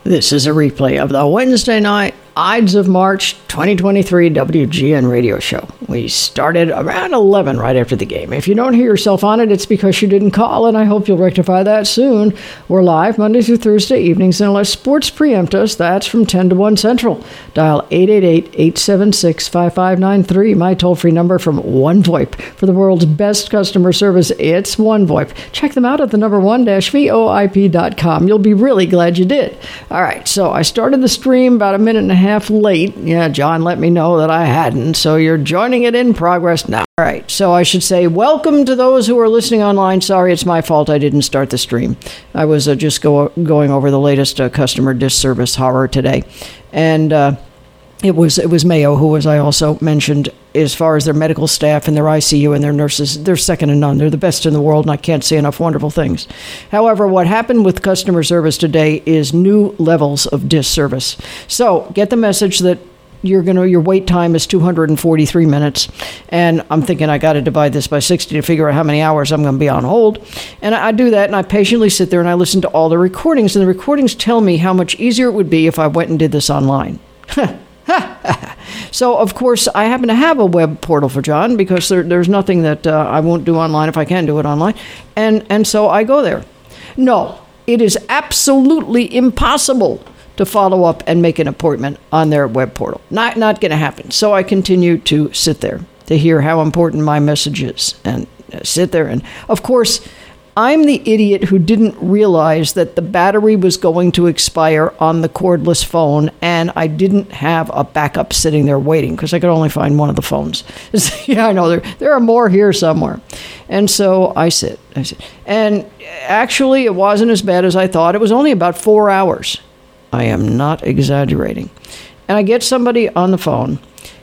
This is a replay of the Wednesday night Ides of March 2023 WGN radio show. We started around 11 right after the game. If you don't hear yourself on it, it's because you didn't call, and I hope you'll rectify that soon. We're live Monday through Thursday evenings, and unless sports preempt us, that's from 10 to 1 Central. Dial 888-876-5593, my toll-free number from OneVoIP. For the world's best customer service, it's OneVoIP. Check them out at the number one-voip.com. You'll be really glad you did. All right, so I started the stream about a minute and a half late. Yeah, John let me know that I hadn't, so you're joining it in progress now. All right, so I should say welcome to those who are listening online. Sorry, it's my fault I didn't start the stream. I was just going over the latest customer disservice horror today, and it was Mayo, who, as I also mentioned, as far as their medical staff and their ICU and their nurses, they're second to none. They're the best in the world, and I can't say enough wonderful things. However, what happened with customer service today is new levels of disservice. So get the message that your wait time is 243 minutes, and I'm thinking I got to divide this by 60 to figure out how many hours I'm going to be on hold. And I do that, and I patiently sit there and I listen to all the recordings, and the recordings tell me how much easier it would be if I went and did this online. So, of course, I happen to have a web portal for John because there's nothing that I won't do online if I can do it online. And so I go there. No, it is absolutely impossible to follow up and make an appointment on their web portal. Not going to happen. So I continue to sit there to hear how important my message is and sit there. And, of course, I'm the idiot who didn't realize that the battery was going to expire on the cordless phone, and I didn't have a backup sitting there waiting because I could only find one of the phones. Yeah, I know there are more here somewhere. And so I sit. And actually, it wasn't as bad as I thought. It was only about 4 hours. I am not exaggerating. And I get somebody on the phone,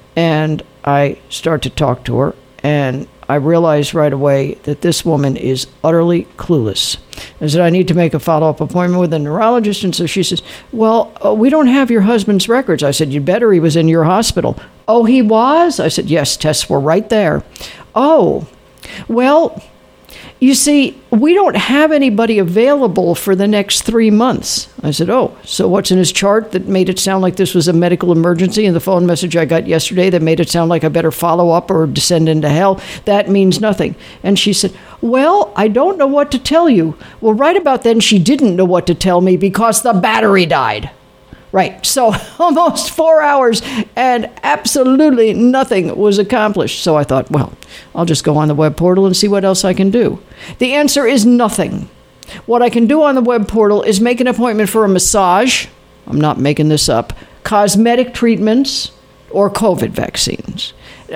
and I start to talk to her, and I realized right away that this woman is utterly clueless. I said, I need to make a follow-up appointment with a neurologist. And so she says, well, we don't have your husband's records. I said, you better. He was in your hospital. Oh, he was? I said, yes, tests were right there. Oh, well, you see, we don't have anybody available for the next 3 months. I said, oh, so what's in his chart that made it sound like this was a medical emergency? And the phone message I got yesterday that made it sound like I better follow up or descend into hell, that means nothing. And she said, well, I don't know what to tell you. Well, right about then, she didn't know what to tell me because the battery died. Right, so almost 4 hours and absolutely nothing was accomplished. So I thought, well, I'll just go on the web portal and see what else I can do. The answer is nothing. What I can do on the web portal is make an appointment for a massage. I'm not making this up. Cosmetic treatments or COVID vaccines.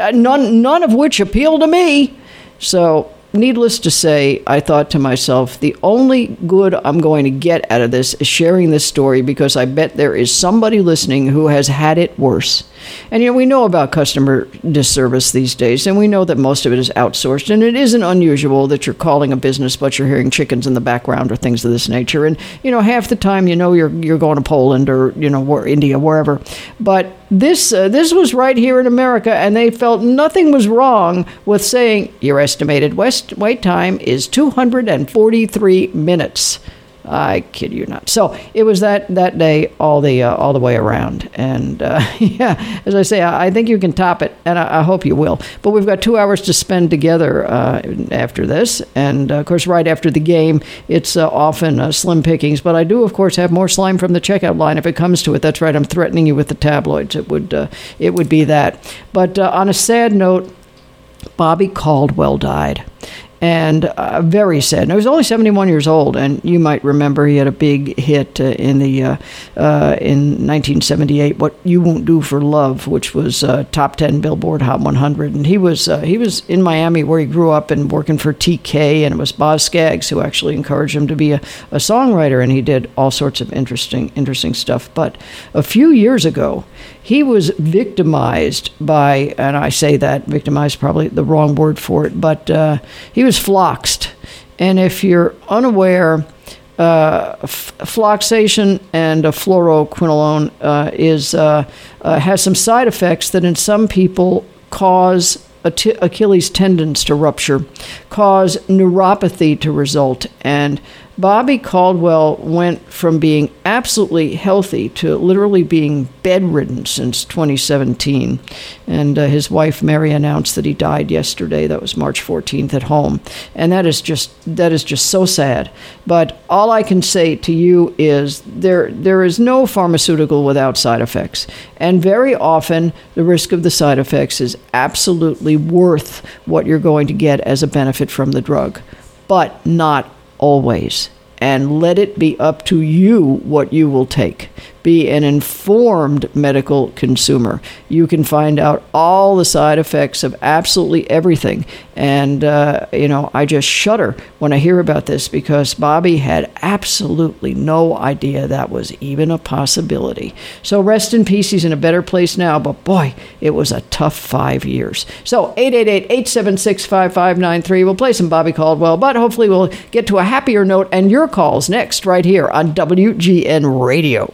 None of which appeal to me. So needless to say, I thought to myself, the only good I'm going to get out of this is sharing this story because I bet there is somebody listening who has had it worse. And, we know about customer disservice these days, and we know that most of it is outsourced, and it isn't unusual that you're calling a business, but you're hearing chickens in the background or things of this nature. And, half the time, you're going to Poland or, India, wherever. But this was right here in America, and they felt nothing was wrong with saying your estimated wait time is 243 minutes. I kid you not. So it was that day all the way around. And yeah, as I say, I think you can top it, and I hope you will. But we've got 2 hours to spend together after this. And, of course, right after the game, it's often slim pickings. But I do, of course, have more slime from the checkout line if it comes to it. That's right. I'm threatening you with the tabloids. It would be that. But on a sad note, Bobby Caldwell died. And very sad. And he was only 71 years old, and you might remember he had a big hit in 1978, "What You Won't Do for Love," which was top 10 Billboard Hot 100. And he was in Miami, where he grew up, and working for TK, and it was Boz Scaggs who actually encouraged him to be a songwriter, and he did all sorts of interesting stuff. But a few years ago, he was victimized by, and I say that, victimized probably the wrong word for it, but he was floxed. And if you're unaware, floxation and fluoroquinolone has some side effects that in some people cause Achilles tendons to rupture, cause neuropathy to result, and Bobby Caldwell went from being absolutely healthy to literally being bedridden since 2017. And his wife, Mary, announced that he died yesterday. That was March 14th at home. And that is just so sad. But all I can say to you is there is no pharmaceutical without side effects. And very often, the risk of the side effects is absolutely worth what you're going to get as a benefit from the drug. But not always. And let it be up to you what you will take. Be an informed medical consumer. You can find out all the side effects of absolutely everything. And, I just shudder when I hear about this because Bobby had absolutely no idea that was even a possibility. So rest in peace. He's in a better place now. But boy, it was a tough 5 years. So 888-876-5593. We'll play some Bobby Caldwell, but hopefully we'll get to a happier note and your calls next right here on WGN Radio.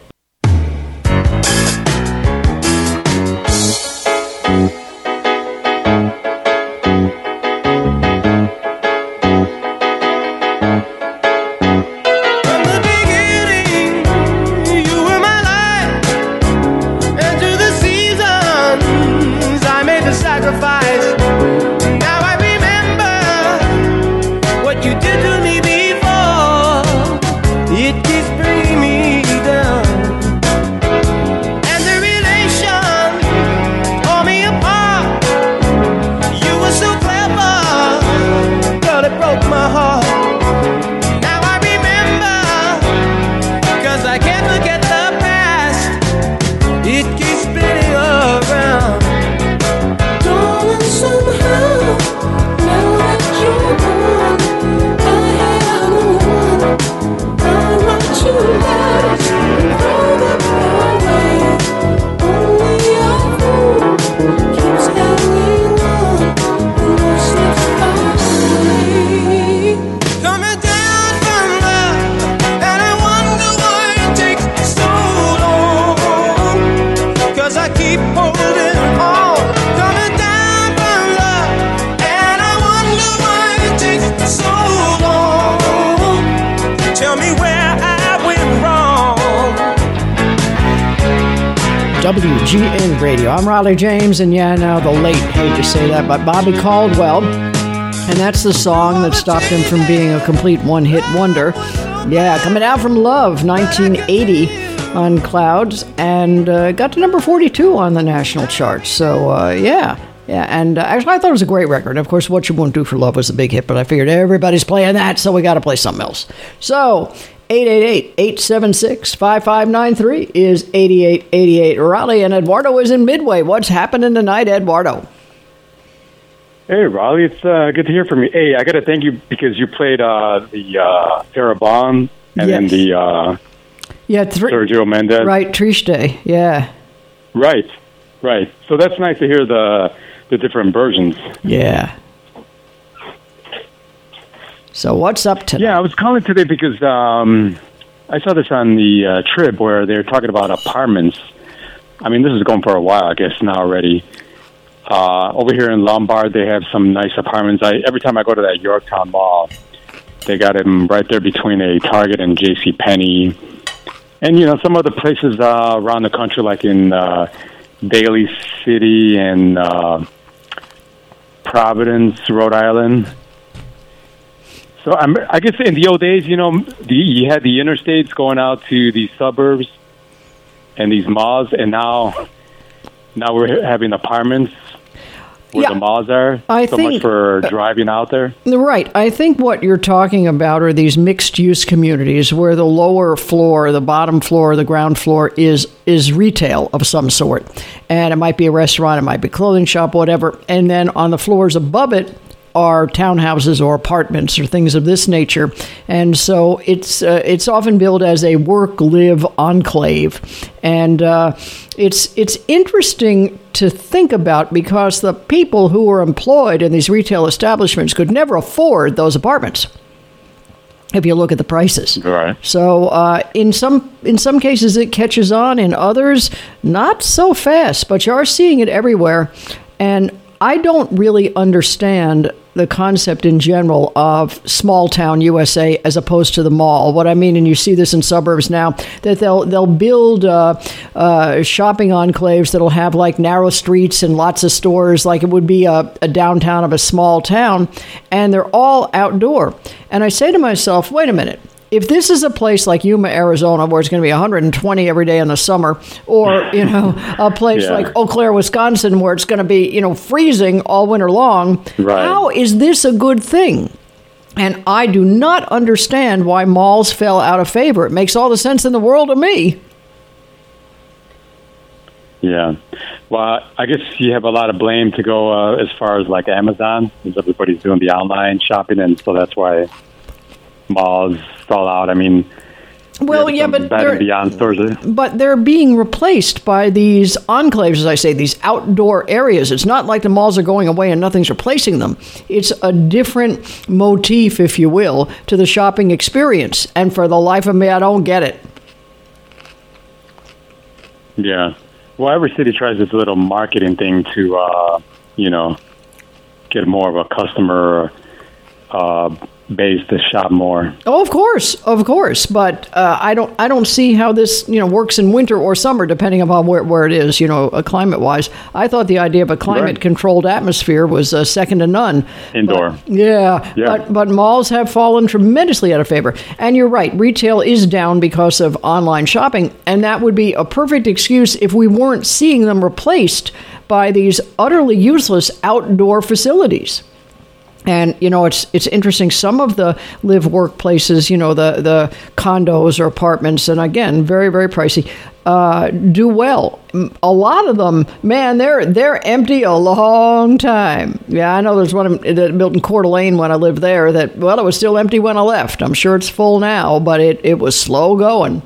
WGN Radio. I'm Riley James, and now the late, hate to say that, but Bobby Caldwell. And that's the song that stopped him from being a complete one-hit wonder. Yeah, coming out from Love, 1980 on Clouds, and got to number 42 on the national charts. So, yeah, and actually I thought it was a great record. Of course, What You Won't Do for Love was a big hit, but I figured everybody's playing that, so we got to play something else. So, 888-876-5593 is 8888. Raleigh and Eduardo is in Midway. What's happening tonight, Eduardo? Hey, Raleigh. It's good to hear from you. Hey, I got to thank you because you played the Sarah Vaughan and then the Sergio Mendes. Right, Trish Day. Yeah. Right. So that's nice to hear the different versions. Yeah. So what's up tonight? Yeah, I was calling today because I saw this on the Trib where they're talking about apartments. I mean, this is going for a while, I guess, now already. Over here in Lombard, they have some nice apartments. Every time I go to that Yorktown Mall, they got them right there between a Target and JCPenney. And, some other places around the country, like in Daly City and Providence, Rhode Island. So I guess in the old days, you had the interstates going out to these suburbs and these malls, and now we're having apartments where the malls are. So much for driving out there. Right. I think what you're talking about are these mixed-use communities where the lower floor, the bottom floor, the ground floor is retail of some sort. And it might be a restaurant, it might be a clothing shop, whatever. And then on the floors above it are townhouses or apartments or things of this nature. And so it's often billed as a work-live enclave. And it's interesting to think about because the people who were employed in these retail establishments could never afford those apartments if you look at the prices. Right. So in some cases it catches on, in others not so fast, but you are seeing it everywhere. And I don't really understand the concept in general of small town USA as opposed to the mall. What I mean, and you see this in suburbs now, that they'll build shopping enclaves that'll have like narrow streets and lots of stores, like it would be a downtown of a small town, and they're all outdoor. And I say to myself, wait a minute. If this is a place like Yuma, Arizona, where it's going to be 120 every day in the summer, or, a place like Eau Claire, Wisconsin, where it's going to be, freezing all winter long, how is this a good thing? And I do not understand why malls fell out of favor. It makes all the sense in the world to me. Yeah. Well, I guess you have a lot of blame to go as far as like Amazon, because everybody's doing the online shopping, and so that's why malls stall out. I mean, well, yeah, but beyond stores. But they're being replaced by these enclaves, as I say, these outdoor areas. It's not like the malls are going away and nothing's replacing them. It's a different motif, if you will, to the shopping experience. And for the life of me, I don't get it. Yeah. Well, every city tries this little marketing thing to, get more of a customer base to shop more. Oh, of course, but I don't see how this works in winter or summer, depending upon where it is, climate wise. I thought the idea of a climate controlled atmosphere was second to none. Indoor. But malls have fallen tremendously out of favor. And you're right, retail is down because of online shopping, and that would be a perfect excuse if we weren't seeing them replaced by these utterly useless outdoor facilities. And, it's interesting. Some of the live workplaces, the condos or apartments, and again, very, very pricey, do well. A lot of them, man, they're empty a long time. Yeah, I know there's one that built in Coeur d'Alene when I lived there that, well, it was still empty when I left. I'm sure it's full now, but it was slow going.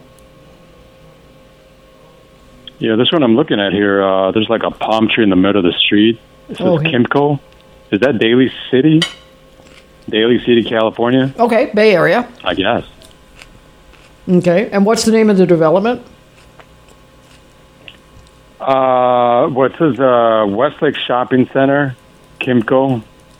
Yeah, this one I'm looking at here, there's like a palm tree in the middle of the street. It says Kimco. Is that Daly City? Daly City, California? Okay, Bay Area. I guess. Okay, and what's the name of the development? It says Westlake Shopping Center, Kimco.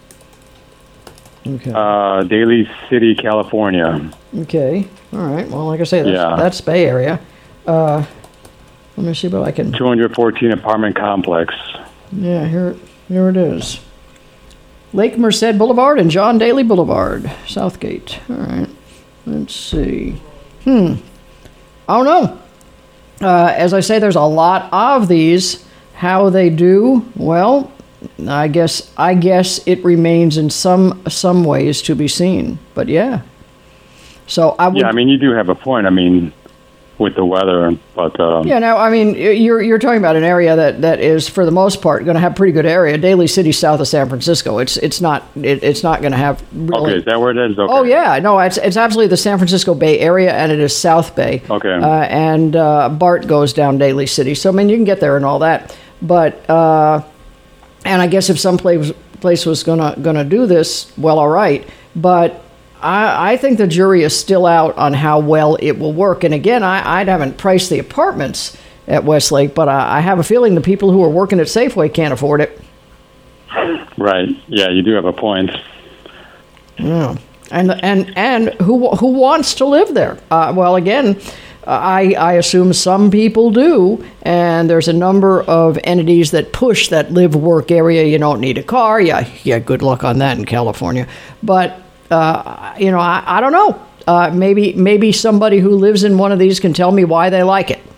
Okay. Daly City, California. Okay, all right. Well, like I say, that's Bay Area. Let me see what I can... 214 apartment complex. Yeah, here it is. Lake Merced Boulevard and John Daly Boulevard, Southgate. All right, let's see. I don't know. As I say, there's a lot of these. How they do, well, I guess it remains in some ways to be seen. But yeah. So I would. Yeah, I mean, you do have a point. I mean, with the weather, but now I mean you're talking about an area that is for the most part going to have pretty good area. Daly City, south of San Francisco. It's not going to have really. Okay, is that where it is? Okay. Oh yeah, no, it's absolutely the San Francisco Bay Area, and it is South Bay. Okay. And BART goes down Daly City, so I mean you can get there and all that, but and I guess if some place was gonna do this, well, all right, but. I think the jury is still out on how well it will work. And again, I haven't priced the apartments at Westlake, but I have a feeling the people who are working at Safeway can't afford it. Right. Yeah, you do have a point. Yeah. And who wants to live there? Well, again, I assume some people do, and there's a number of entities that push that live-work area. You don't need a car. Yeah, good luck on that in California. But I don't know. Maybe somebody who lives in one of these can tell me why they like it.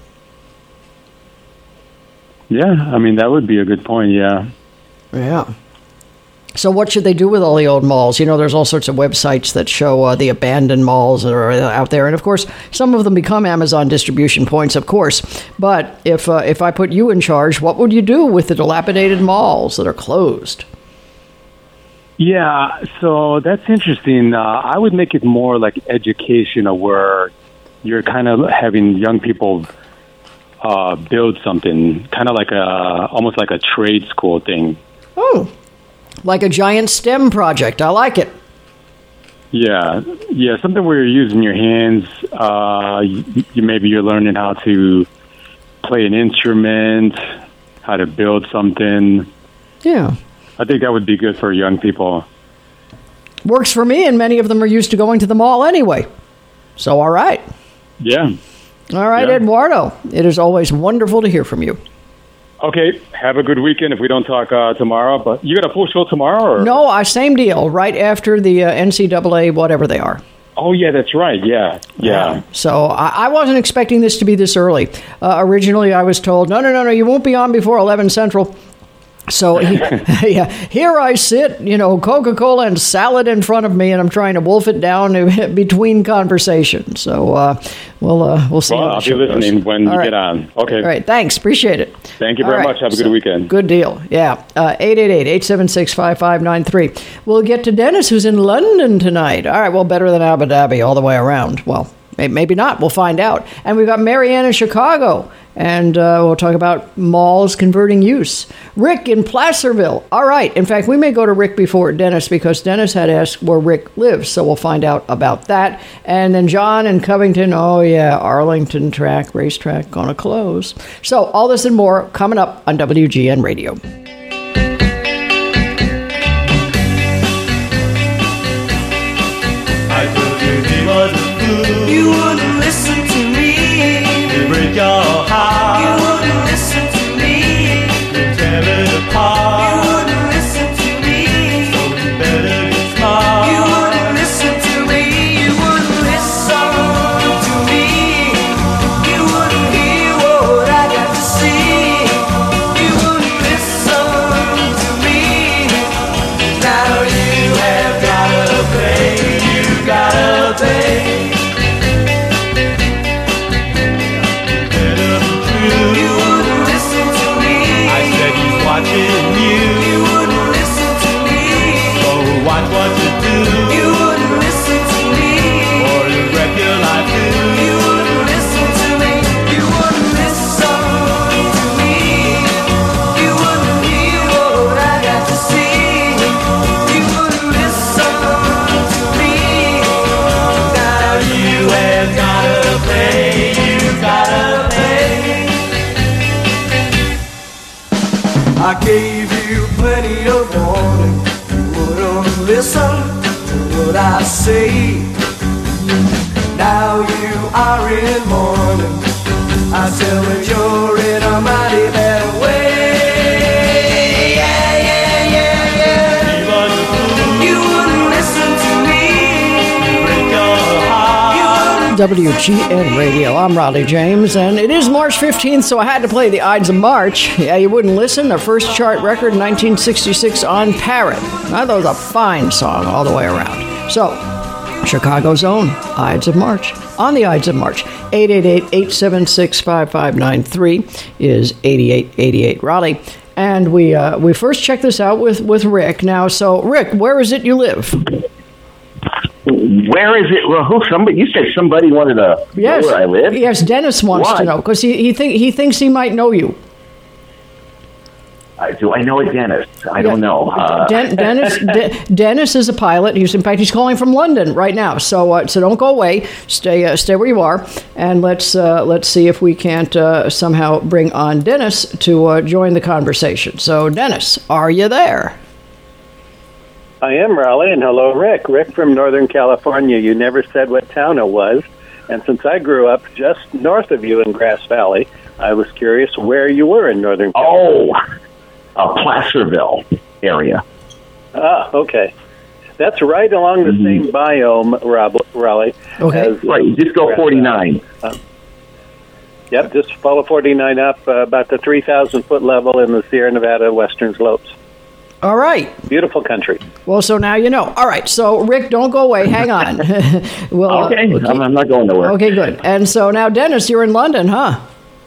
Yeah, I mean, that would be a good point, yeah. Yeah. So what should they do with all the old malls? There's all sorts of websites that show the abandoned malls that are out there. And, of course, some of them become Amazon distribution points, of course. But if I put you in charge, what would you do with the dilapidated malls that are closed? Yeah, so that's interesting. I would make it more like educational, where you're kind of having young people build something, kind of like almost like a trade school thing. Oh, like a giant STEM project. I like it. Yeah, something where you're using your hands. Maybe you're learning how to play an instrument, how to build something. Yeah. I think that would be good for young people. Works for me, and many of them are used to going to the mall anyway. So, all right. Yeah. All right, Yeah. Eduardo. It is always wonderful to hear from you. Okay. Have a good weekend if we don't talk tomorrow. But you got a full show tomorrow? Or? No, same deal. Right after the NCAA, whatever they are. Oh, yeah, that's right. Yeah. So I wasn't expecting this to be this early. Originally, I was told, no, you won't be on before 11 Central. So yeah, here I sit, Coca-Cola and salad in front of me, and I'm trying to wolf it down between conversations. So we'll see. Well, I'll be listening when you get on. Okay. All right. Thanks. Appreciate it. Thank you very much. Have a good weekend. Good deal. Yeah. 888-876-5593. We'll get to Dennis, who's in London tonight. All right. Well, better than Abu Dhabi all the way around. Well, maybe not. We'll find out. And we've got Marianne in Chicago. And we'll talk about malls converting use. Rick in Placerville. All right. In fact, we may go to Rick before Dennis because Dennis had asked where Rick lives. So we'll find out about that. And then John in Covington. Oh, yeah. Arlington racetrack, going to close. So all this and more coming up on WGN Radio. I told you he was a fool. You wouldn't listen to me. You break your heart. You wouldn't listen to me. You tear it apart. You wouldn't listen to me. So you better get smart. You wouldn't listen to me. You wouldn't listen to me. You wouldn't hear what I got to see. You wouldn't listen to me. Now you have gotta pay. You gotta pay. Watching you. You wouldn't listen to me. So watch what you do. You wouldn't listen to me. Or you'll wreck your life too. You wouldn't listen to me. You wouldn't listen to me. You wouldn't hear what I got to see. You wouldn't listen to me. Now you have gotta pay. You gotta pay. I gave you plenty of warning. You wouldn't listen to what I say. Now you are in mourning. I tell that you're in a mighty bad way. Yeah. You wouldn't listen to me. You break your heart. WGN Radio. I'm Raleigh James, and it is March 15th, so I had to play the Ides of March. Yeah, you wouldn't listen. Their first chart record, 1966, on Parrot. Now, that was a fine song all the way around. So, Chicago's own Ides of March. On the Ides of March, 888-876-5593 is 8888 Raleigh. And we first checked this out with Rick. Now, so, Rick, where is it you live? Where is it? Well, you said somebody wanted to know where I live? Yes, Dennis wants to know, because he thinks he might know you. Do I know a Dennis? I don't know. Dennis is a pilot. He's calling from London right now. So don't go away. Stay where you are, and let's see if we can't somehow bring on Dennis to join the conversation. So, Dennis, are you there? I am, Raleigh, and hello, Rick. Rick from Northern California. You never said what town it was, and since I grew up just north of you in Grass Valley, I was curious where you were in Northern California. Placerville area. Ah, okay. That's right along the same biome, Raleigh. Okay. Right, just go 49. Yep, just follow 49 up about the 3,000-foot level in the Sierra Nevada Western Slopes. All right. Beautiful country. Well, so now you know. All right. So, Rick, don't go away. Hang on. Okay. I'm not going nowhere. Okay, good. And so now, Dennis, you're in London, huh?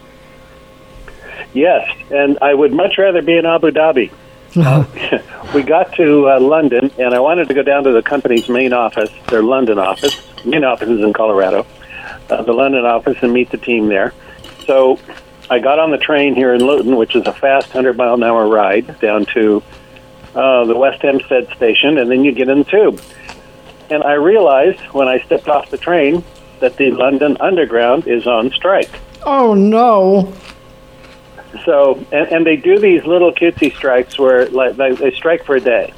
Yes, and I would much rather be in Abu Dhabi. We got to London, and I wanted to go down to the company's main office, their London office. Main office is in Colorado. The London office, and meet the team there. So I got on the train here in Luton, which is a fast 100-mile-an-hour ride down to the West Hempstead station, and then you get in the tube. And I realized when I stepped off the train that the London Underground is on strike. Oh, no. So, and they do these little cutesy strikes where they strike for a day.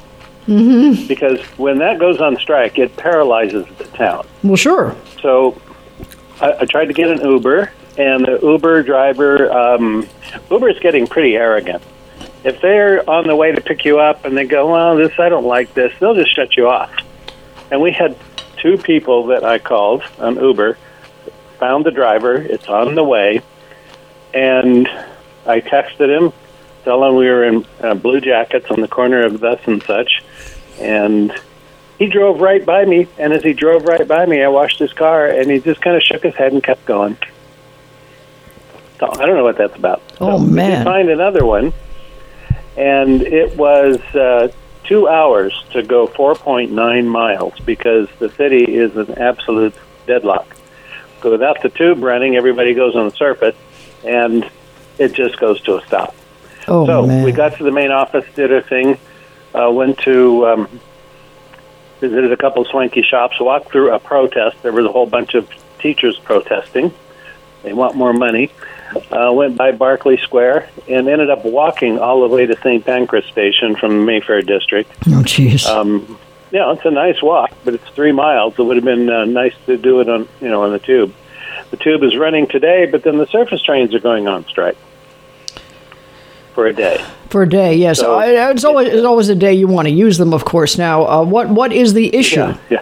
Because when that goes on strike, it paralyzes the town. Well, sure. So I tried to get an Uber, and the Uber driver, Uber is getting pretty arrogant. If they're on the way to pick you up and they go, well, I don't like this, they'll just shut you off. And we had 2 people that I called on Uber, found the driver, it's on the way, and I texted him, telling him we were in Blue Jackets on the corner of thus and such, and he drove right by me, and as he drove right by me, I washed his car, and he just kind of shook his head and kept going. So I don't know what that's about. Oh, so man. We did find another one, and it was 2 hours to go 4.9 miles because the city is an absolute deadlock. So without the tube running, everybody goes on the surface, and it just goes to a stop. Oh, so man. we got to the main office, did our thing, went to visited a couple of swanky shops, walked through a protest. There was a whole bunch of teachers protesting. They want more money. Went by Barclay Square and ended up walking all the way to St. Pancras Station from the Mayfair District. Oh, jeez. Yeah, it's a nice walk, but it's 3 miles. It would have been nice to do it on the tube. The tube is running today, but then the surface trains are going on strike for a day. For a day, yes. So, it's always a day you want to use them, of course. Now, what is the issue? Yeah.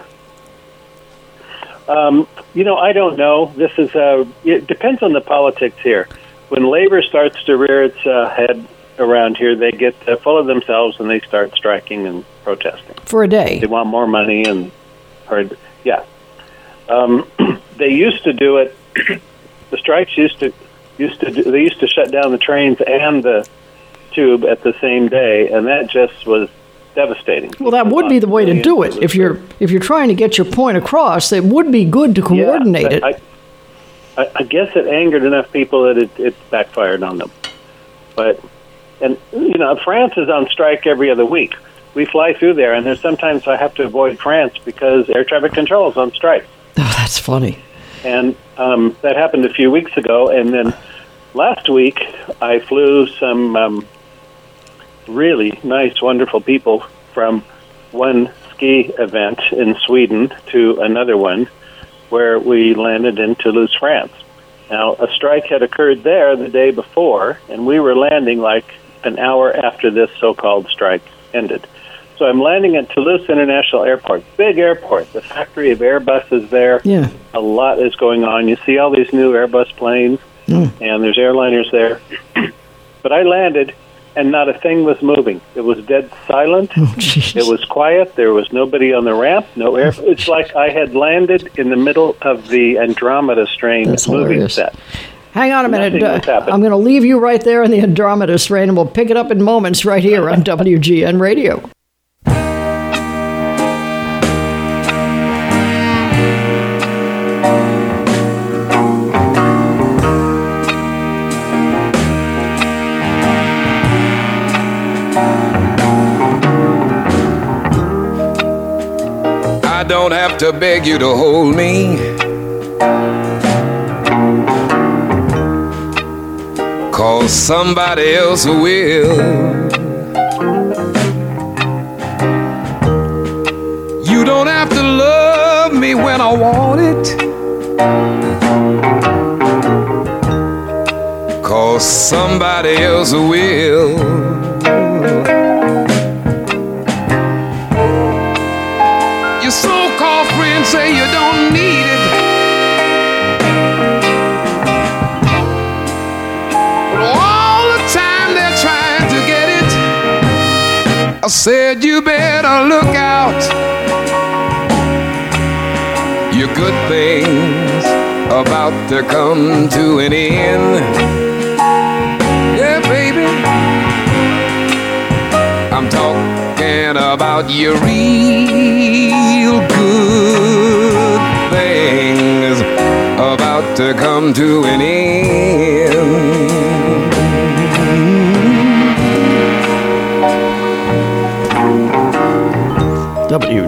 I don't know. This is it depends on the politics here. When labor starts to rear its head around here, they get full of themselves and they start striking and protesting For a day. They want more money they used to do it. The strikes used to shut down the trains and the tube at the same day, and that just was devastating. Well, that would be the way to do it. If you're trying to get your point across, it would be good to coordinate it. I guess it angered enough people that it backfired on them. France is on strike every other week. We fly through there, and there's sometimes I have to avoid France because air traffic control is on strike. Oh, that's funny. And that happened a few weeks ago, and then last week I flew some really nice, wonderful people from one ski event in Sweden to another one where we landed in Toulouse, France. Now, a strike had occurred there the day before, and we were landing like an hour after this so-called strike ended. So I'm landing at Toulouse International Airport, big airport. The factory of Airbus is there. Yeah. A lot is going on. You see all these new Airbus planes, and there's airliners there. But I landed, and not a thing was moving. It was dead silent. Oh, geez. It was quiet. There was nobody on the ramp, no air. It's like I had landed in the middle of the Andromeda Strain That's movie hilarious. set. Hang on a minute. Nothing has happened. I'm going to leave you right there in the Andromeda Strain, and we'll pick it up in moments right here on WGN Radio. I don't have to beg you to hold me, 'cause somebody else will. You don't have to love me when I want it, 'cause somebody else will. Your so-called friends say you don't need it, but all the time they're trying to get it. I said you better look out. Your good things about to come to an end. Yeah, baby, I'm talking about your real good things about to come to an end.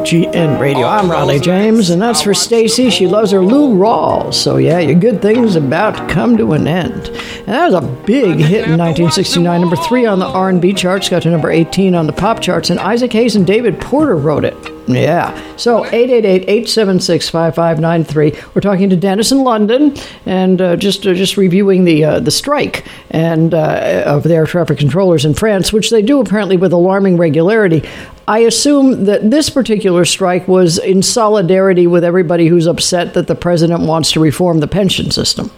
WGN Radio. I'm Raleigh James, and that's for Stacy. She loves her Lou Rawls. So yeah, your good thing's about to come to an end. And that was a big hit in 1969. Number 3 on the R&B charts, got to number 18 on the pop charts, and Isaac Hayes and David Porter wrote it. Yeah. So 888-876-5593. We're talking to Dennis in London, and just reviewing the strike and of the air traffic controllers in France, which they do apparently with alarming regularity. I assume that this particular strike was in solidarity with everybody who's upset that the president wants to reform the pension system.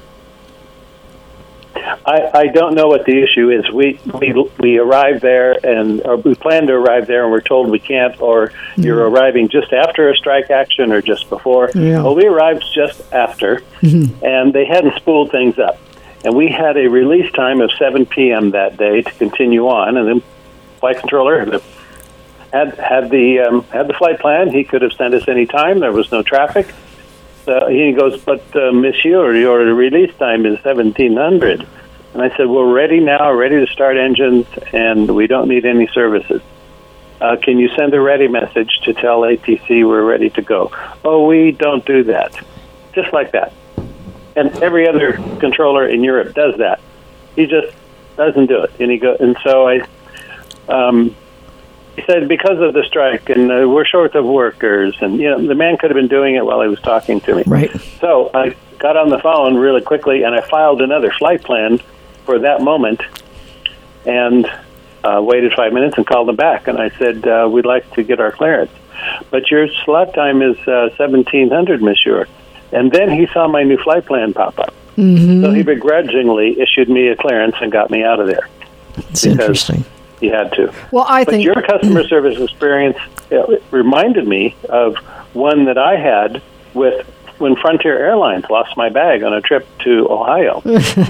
I don't know what the issue is. We arrived there, or we plan to arrive there, and we're told we can't, or you're arriving just after a strike action or just before. Yeah. Well, we arrived just after, and they hadn't spooled things up. And we had a release time of 7 p.m. that day to continue on, and then flight controller had the flight plan. He could have sent us any time. There was no traffic. He goes, but monsieur, your release time is 1700. And I said, we're ready now, ready to start engines, and we don't need any services. Can you send a ready message to tell ATC we're ready to go? Oh, we don't do that. Just like that. And every other controller in Europe does that. He just doesn't do it. And so he said, because of the strike, and we're short of workers, and the man could have been doing it while he was talking to me. Right. So I got on the phone really quickly, and I filed another flight plan for that moment, and waited 5 minutes and called them back. And I said, we'd like to get our clearance. But your slot time is 1700, monsieur. And then he saw my new flight plan pop up. Mm-hmm. So he begrudgingly issued me a clearance and got me out of there. It's interesting. He had to. Well, But your customer service experience reminded me of one that I had when Frontier Airlines lost my bag on a trip to Ohio.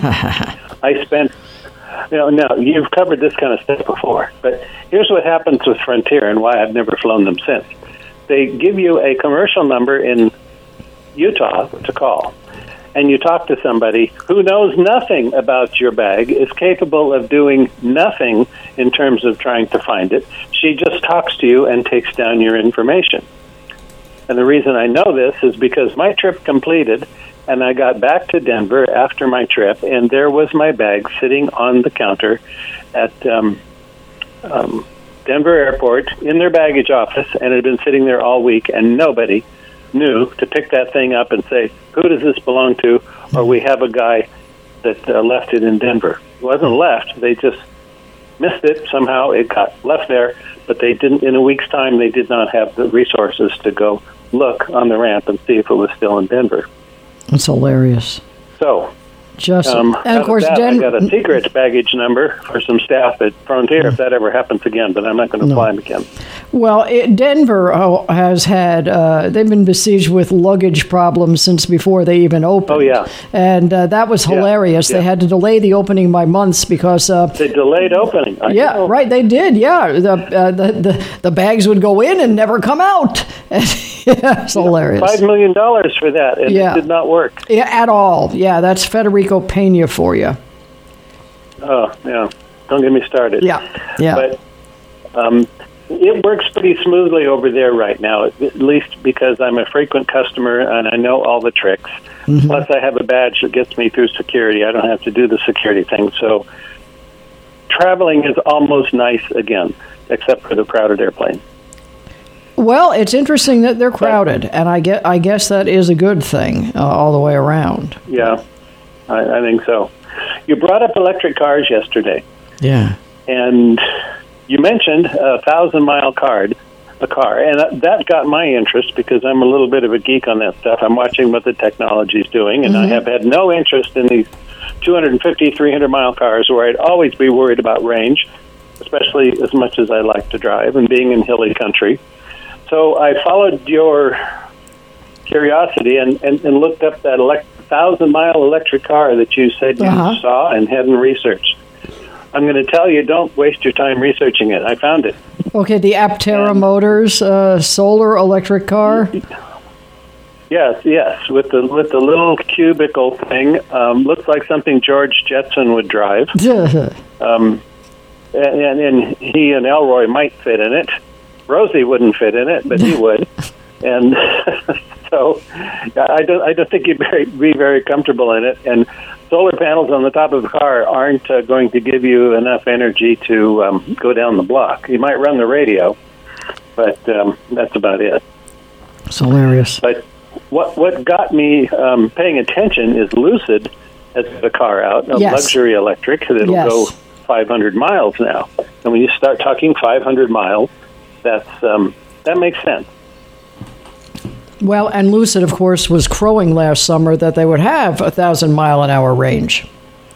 I spent, now you've covered this kind of stuff before, but here's what happens with Frontier and why I've never flown them since. They give you a commercial number in Utah to call, and you talk to somebody who knows nothing about your bag, is capable of doing nothing in terms of trying to find it. She just talks to you and takes down your information. And the reason I know this is because my trip completed, and I got back to Denver after my trip, and there was my bag sitting on the counter at Denver Airport in their baggage office, and it had been sitting there all week, and nobody knew to pick that thing up and say, who does this belong to? Or we have a guy that left it in Denver. It wasn't left. They just missed it. Somehow it got left there, but they didn't. In a week's time, they did not have the resources to go look on the ramp and see if it was still in Denver. That's hilarious. So, and of course, I got a secret baggage number for some staff at Frontier if that ever happens again, but I'm not going to fly them again. Well, Denver has had, they've been besieged with luggage problems since before they even opened. Oh, yeah. And that was hilarious. Yeah. They had to delay the opening by months because... they delayed opening. I know. Right, they did, yeah. The bags would go in and never come out. It's hilarious. $5 million for that, and it did not work. Yeah, at all. Yeah, that's Federico Pena for you. Oh, yeah. Don't get me started. Yeah. But it works pretty smoothly over there right now, at least because I'm a frequent customer and I know all the tricks. Mm-hmm. Plus, I have a badge that gets me through security. I don't have to do the security thing. So traveling is almost nice again, except for the crowded airplane. Well, it's interesting that they're crowded, and I guess that is a good thing all the way around. Yeah, I think so. You brought up electric cars yesterday. Yeah. And you mentioned a 1,000-mile car, and that got my interest because I'm a little bit of a geek on that stuff. I'm watching what the technology is doing, and I have had no interest in these 250, 300-mile cars where I'd always be worried about range, especially as much as I like to drive and being in hilly country. So I followed your curiosity and looked up that 1,000-mile electric car that you said you saw and hadn't researched. I'm going to tell you, don't waste your time researching it. I found it. Okay, the Aptera Motors solar electric car? Yes, with the little cubicle thing. Looks like something George Jetson would drive. And he and Elroy might fit in it. Rosie wouldn't fit in it, but he would. And so I don't think you'd be very comfortable in it. And solar panels on the top of the car aren't going to give you enough energy to go down the block. You might run the radio, but that's about it. It's hilarious. But what got me paying attention is Lucid has the car out, a luxury electric that'll go 500 miles now. And when you start talking 500 miles, that makes sense. Well, and Lucid, of course, was crowing last summer that they would have 1,000-mile-an-hour range.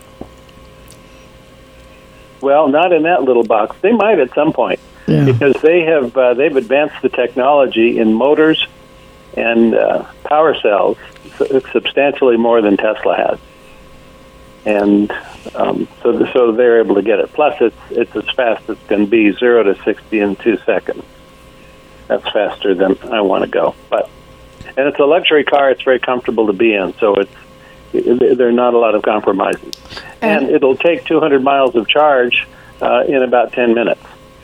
Well, not in that little box. They might at some point, because they've advanced the technology in motors and power cells substantially more than Tesla has, and so they're able to get it. Plus, it's as fast as can be, 0 to 60 in 2 seconds. That's faster than I want to go, and it's a luxury car. It's very comfortable to be in, so there are not a lot of compromises. And it'll take 200 miles of charge in about 10 minutes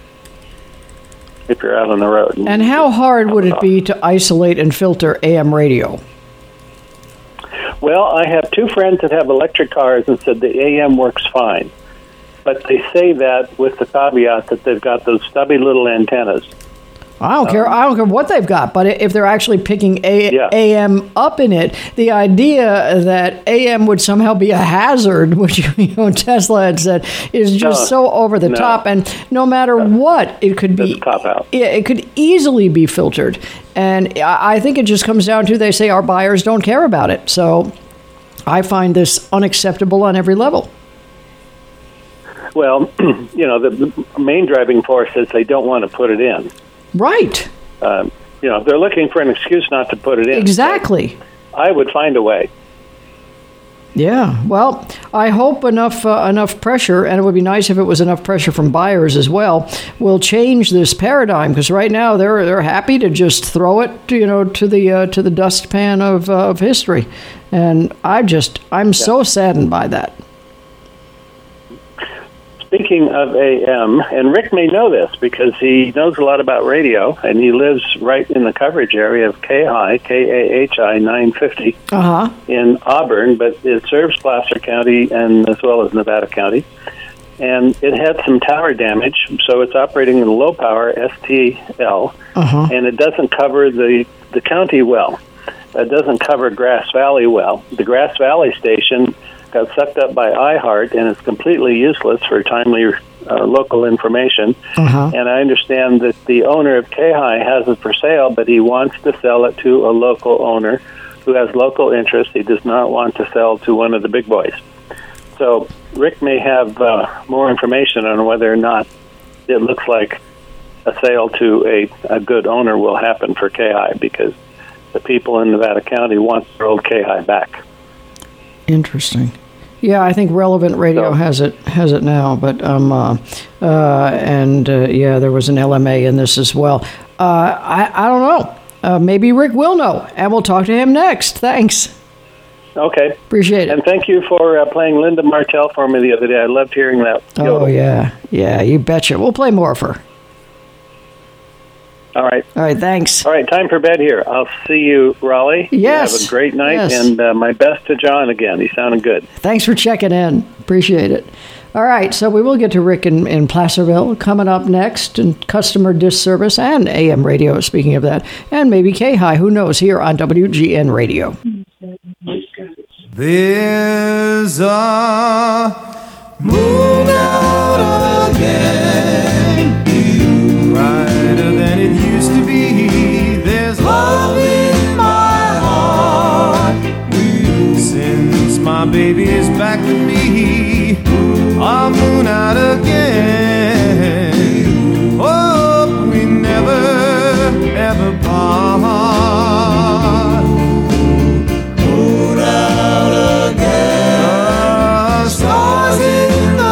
if you're out on the road. And how hard would it be to isolate and filter AM radio? Well, I have 2 friends that have electric cars and said the AM works fine. But they say that with the caveat that they've got those stubby little antennas. I don't care. I don't care what they've got, but if they're actually picking AM up in it, the idea that AM would somehow be a hazard, which Tesla had said, is just so over the top. And no matter what, it could be cop out. It could easily be filtered. And I think it just comes down to they say our buyers don't care about it. So I find this unacceptable on every level. Well, the main driving force is they don't want to put it in. Right. They're looking for an excuse not to put it in. Exactly. I would find a way. Yeah. Well, I hope enough pressure, and it would be nice if it was enough pressure from buyers as well, will change this paradigm. Because right now they're happy to just throw it, to the dustpan of history, and I'm so saddened by that. Speaking of AM, and Rick may know this because he knows a lot about radio, and he lives right in the coverage area of KAHI 950 in Auburn, but it serves Placer County and as well as Nevada County. And it had some tower damage, so it's operating in low power STL, and it doesn't cover the county well. It doesn't cover Grass Valley well. The Grass Valley station got sucked up by iHeart, and it's completely useless for timely local information. And I understand that the owner of KAHI has it for sale, but he wants to sell it to a local owner who has local interest. He does not want to sell to one of the big boys. So Rick may have more information on whether or not it looks like a sale to a good owner will happen for KAHI, because the people in Nevada County want their old KAHI back. Interesting. Yeah, I think Relevant Radio has it now, but there was an LMA in this as well. I don't know. Maybe Rick will know, and we'll talk to him next. Thanks. Okay. Appreciate it. And thank you for playing Linda Martell for me the other day. I loved hearing that. Oh, yeah. Yeah, you betcha. We'll play more of her. All right. All right, thanks. All right, time for bed here. I'll see you, Raleigh. Yes. You have a great night, and my best to John again. He sounded good. Thanks for checking in. Appreciate it. All right, so we will get to Rick in Placerville coming up next, and customer disservice and AM radio, speaking of that, and maybe KAHI, who knows, here on WGN Radio. There's a moon out again, brighter than it used to be. There's love in my heart since my baby is back with me. A moon out again. Hope we never ever part. Moon out again. The stars in the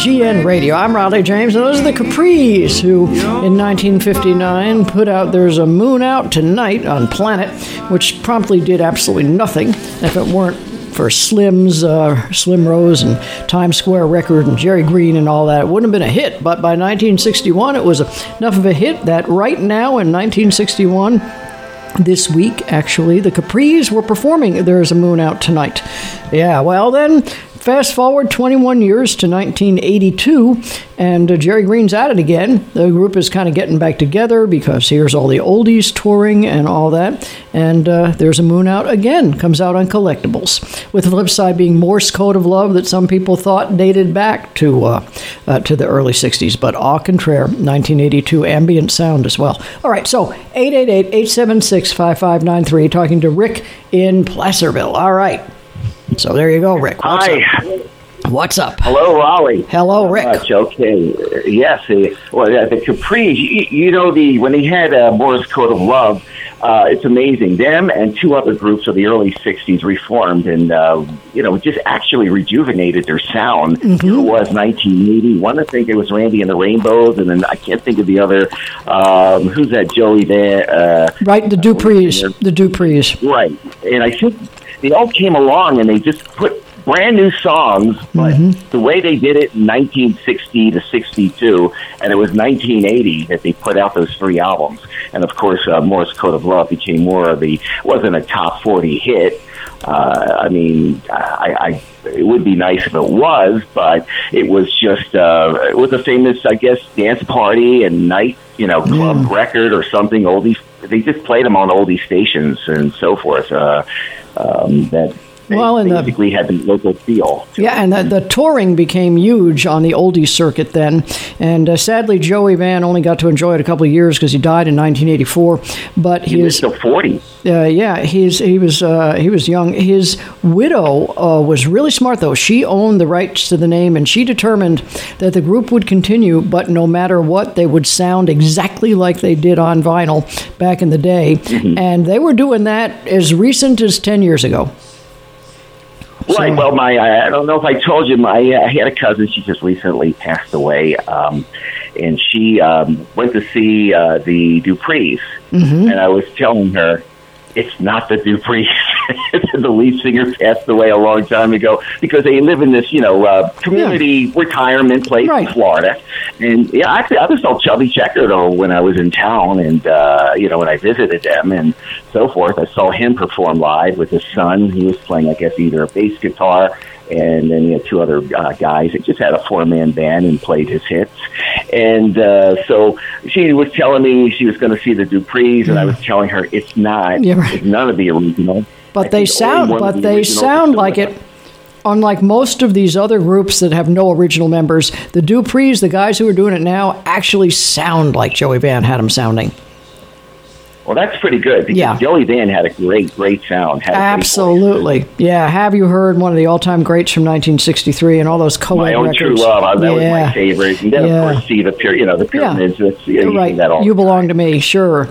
WGN Radio. I'm Raleigh James, and those are the Capris, who in 1959 put out There's a Moon Out Tonight on Planet, which promptly did absolutely nothing if it weren't for Slim Rose and Times Square Record and Jerry Green and all that. It wouldn't have been a hit, but by 1961 it was enough of a hit that right now in 1961, this week actually, the Capris were performing There's a Moon Out Tonight. Yeah, well then, fast forward 21 years to 1982, and Jerry Green's at it again. The group is kind of getting back together because here's all the oldies touring and all that. And There's a Moon Out again, comes out on collectibles. With the flip side being Morse Code of Love that some people thought dated back to the early 60s. But au contraire, 1982 ambient sound as well. All right, so 888-876-5593, talking to Rick in Placerville. All right. So there you go, Rick. Hi. What's up? Hello, Raleigh. Hello, Rick. Okay. Yes. Well, the Capris, when they had Morse Code of Love, it's amazing. Them and two other groups of the early 60s reformed and, just actually rejuvenated their sound. Mm-hmm. It was 1981. I think it was Randy and the Rainbows, and then I can't think of the other. Who's that? Joey there? Right, the Duprees. Right. And I think they all came along and they just put brand new songs, but the way they did it in 1960 to 62, and it was 1980 that they put out those three albums. And of course, Morse Code of Love became more of wasn't a top 40 hit. It would be nice if it was, but it was just, it was a famous, I guess, dance party and night, club record or something. Oldies, they just played them on oldie stations and so forth. Basically had the local feel. Yeah, and the touring became huge on the oldie circuit then. And sadly, Joey Van only got to enjoy it a couple of years because he died in 1984. But he was still 40. He was young. His widow was really smart, though. She owned the rights to the name, and she determined that the group would continue, but no matter what, they would sound exactly like they did on vinyl back in the day. Mm-hmm. And they were doing that as recent as 10 years ago. Right. Well, I don't know if I told you, I had a cousin. She just recently passed away, and she went to see the Duprees, and I was telling her, it's not the Duprees. The lead singer passed away a long time ago because they live in this, community retirement place in Florida. And I just saw Chubby Checker though when I was in town, and when I visited them and so forth. I saw him perform live with his son. He was playing, I guess, either a bass guitar, and then he had two other guys. It just had a 4-man band and played his hits. And so she was telling me she was going to see the Duprees, and I was telling her it's not. It's none of the original. But they sound like it. Unlike most of these other groups that have no original members, the Duprees, the guys who are doing it now, actually sound like Joey Van had them sounding. Well, that's pretty good because Joey Van had a great sound. Absolutely. Yeah. Have you heard one of the all-time greats from 1963 and all those co-ed records? My Own True Love. That was my favorite. And then, of course, see the Pyramids. Right. You Belong to Me. Sure.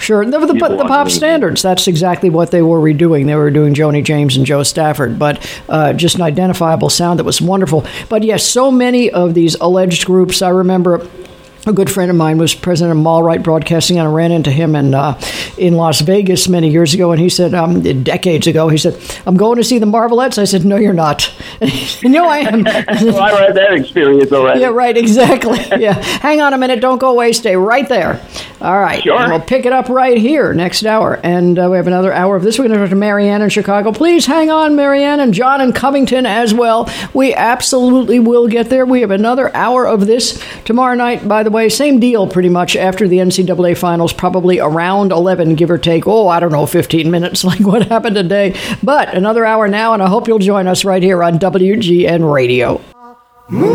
The pop standards. That's exactly what they were redoing. They were doing Joni James and Joe Stafford, but just an identifiable sound that was wonderful. But yes, so many of these alleged groups. I remember a good friend of mine was president of Mallrite Broadcasting, and I ran into him in Las Vegas many years ago, and he said, decades ago, he said, I'm going to see the Marvelettes. I said, no, you're not. No, I am. Well, I had that experience already. Yeah, right, exactly. Yeah. Hang on a minute. Don't go away. Stay right there. All right. Sure. And we'll pick it up right here next hour. And we have another hour of this. We're going to talk to Marianne in Chicago. Please hang on, Marianne, and John in Covington as well. We absolutely will get there. We have another hour of this tomorrow night, by the way, same deal pretty much after the NCAA finals, probably around 11, give or take, 15 minutes like what happened today. But another hour now, and I hope you'll join us right here on WGN Radio. Moon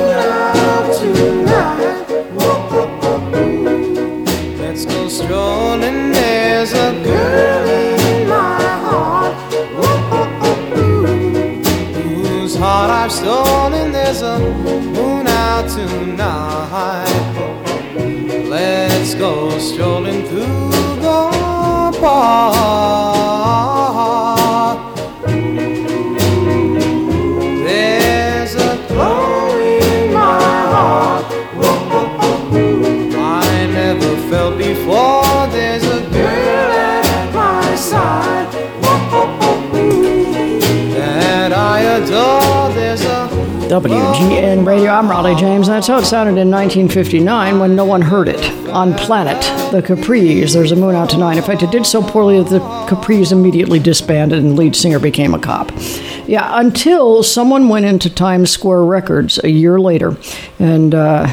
out tonight. Let's go strolling. There's a girl in my heart whose heart I've stolen. There's a moon out tonight. Let's go strolling through the park. There's a glow in my WGN Radio. I'm Raleigh James. That's how it sounded in 1959 when no one heard it. On Planet, the Capris, There's a Moon Out Tonight. In fact, it did so poorly that the Capris immediately disbanded and lead singer became a cop. Yeah, until someone went into Times Square Records a year later in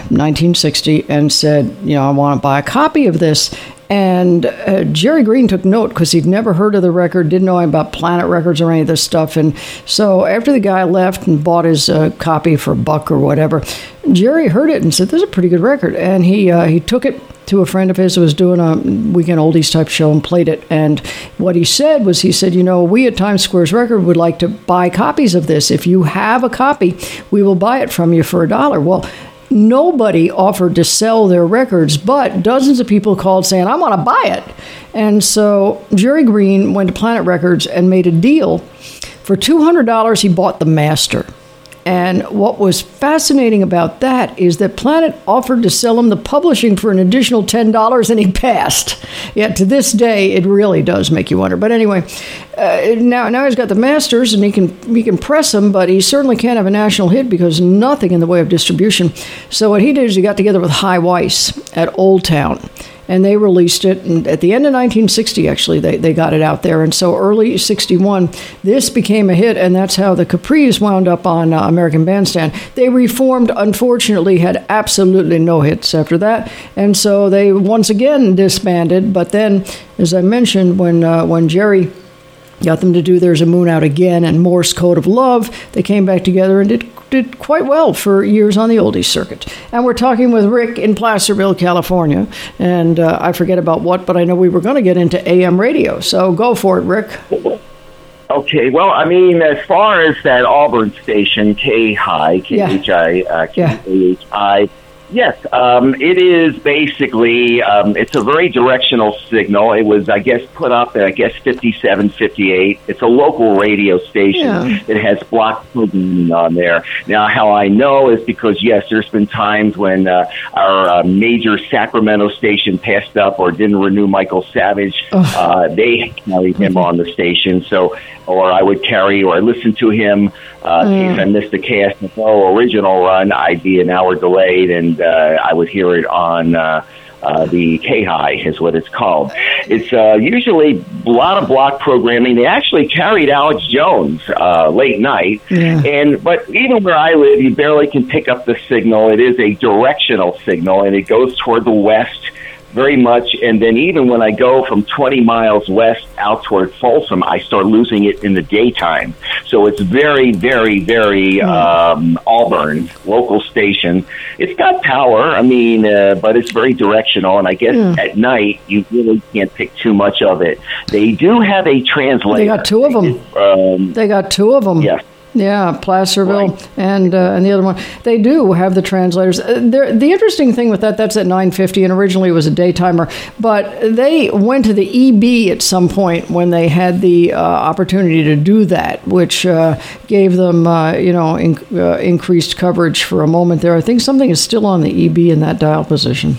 1960 and said, I want to buy a copy of this. And Jerry Green took note because he'd never heard of the record, didn't know about Planet Records or any of this stuff. And so after the guy left and bought his copy for $1 or whatever, Jerry heard it and said, "This is a pretty good record." And he took it to a friend of his who was doing a weekend oldies type show and played it. And what he said was, we at Times Square's Record would like to buy copies of this. If you have a copy, we will buy it from you for $1. Well, nobody offered to sell their records, but dozens of people called saying, "I want to buy it." And so Jerry Green went to Planet Records and made a deal. For $200, he bought the master. And what was fascinating about that is that Planet offered to sell him the publishing for an additional $10, and he passed. Yet to this day, it really does make you wonder. But anyway, now he's got the masters, and he can press them, but he certainly can't have a national hit because nothing in the way of distribution. So what he did is he got together with High Weiss at Old Town, and they released it. And at the end of 1960, actually, they got it out there. And so early 61, this became a hit, and that's how the Capris wound up on American Bandstand. They reformed, unfortunately, had absolutely no hits after that. And so they once again disbanded. But then, as I mentioned, when Jerry got them to do There's a Moon Out Again and Morse Code of Love, they came back together and did quite well for years on the oldies circuit. And we're talking with Rick in Placerville, California. And I forget about what, but I know we were going to get into AM radio. So go for it, Rick. Okay, well, I mean, as far as that Auburn station, K-High, K-H-I, yes, it is basically, it's a very directional signal. It was, I guess, put up at, 57, 58. It's a local radio station. Yeah. It has block programming on there. Now, how I know is because, yes, there's been times when our major Sacramento station passed up or didn't renew Michael Savage. They carried him on the station, or I would carry, or I listened to him in case I missed the KSFO original run. I'd be an hour delayed, and I would hear it on the K-High is what it's called. It's usually a lot of block programming. They actually carried Alex Jones late night, but even where I live, you barely can pick up the signal. It is a directional signal, and it goes toward the west very much, and then even when I go from 20 miles west out toward Folsom, I start losing it in the daytime. So it's very, very, very Auburn, local station. It's got power, but it's very directional, and I guess at night you really can't pick too much of it. They do have a translator. They got two of them. They got two of them. Yes. Yeah, Placerville right. and the other one. They do have the translators. The interesting thing with that's at 950, and originally it was a daytimer, but they went to the EB at some point when they had the opportunity to do that, which gave them, increased coverage for a moment there. I think something is still on the EB in that dial position.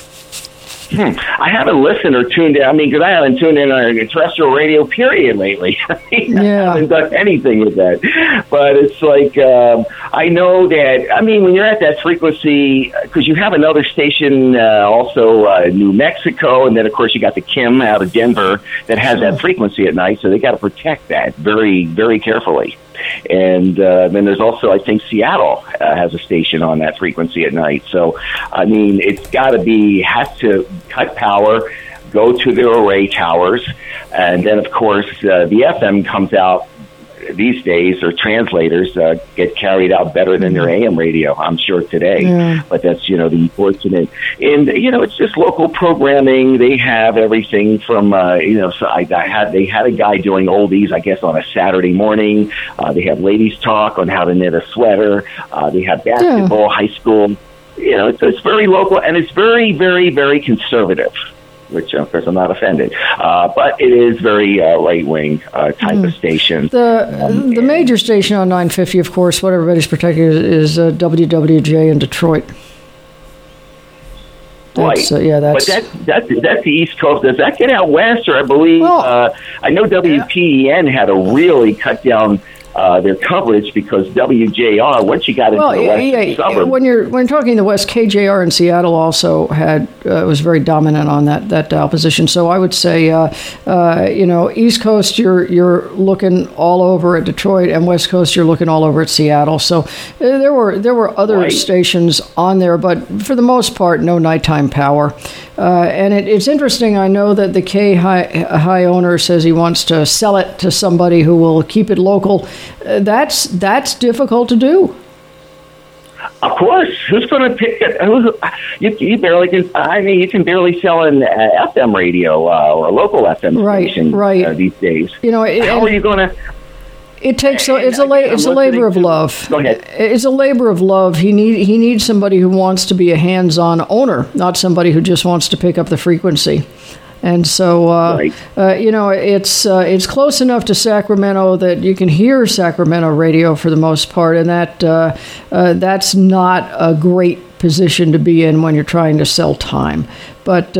I haven't listened or tuned in. Because I haven't tuned in on terrestrial radio, period, lately. I haven't done anything with that. But it's like, I know that, when you're at that frequency, because you have another station, also New Mexico, and then, of course, you got the Kim out of Denver that has that frequency at night, so they got to protect that very, very carefully. And then there's also, I think, Seattle has a station on that frequency at night. So, it's got to has to cut power, go to the array towers, and then, of course, the FM comes out these days, or translators get carried out better than their AM radio, I'm sure, today. Yeah. But that's, the unfortunate. And, it's just local programming. They have everything from, so they had a guy doing oldies, I guess, on a Saturday morning. They have ladies talk on how to knit a sweater. They have basketball, high school. It's very local, and it's very, very, very conservative. Which, of course, I'm not offended. But it is very right-wing type of station. The major station on 950, of course, what everybody's protecting is WWJ in Detroit. Right. But that's the East Coast. Does that get out west? Or I believe, I know WPEN had to really cut down their coverage, because WJR, once you got into the western suburbs, when you're talking the West, KJR in Seattle also had was very dominant on that dial position. So I would say, East Coast you're looking all over at Detroit, and West Coast you're looking all over at Seattle. So there were other stations on there, but for the most part, no nighttime power. And it's interesting. I know that the K High owner says he wants to sell it to somebody who will keep it local. That's difficult to do. Of course, who's going to pick it? You barely can. I mean, you can barely sell an FM radio or a local FM station these days. How are you going to? It takes it's a labor of love. Go ahead. It's a labor of love. He needs somebody who wants to be a hands-on owner, not somebody who just wants to pick up the frequency. And so, it's close enough to Sacramento that you can hear Sacramento radio for the most part, and that's not a great position to be in when you're trying to sell time. But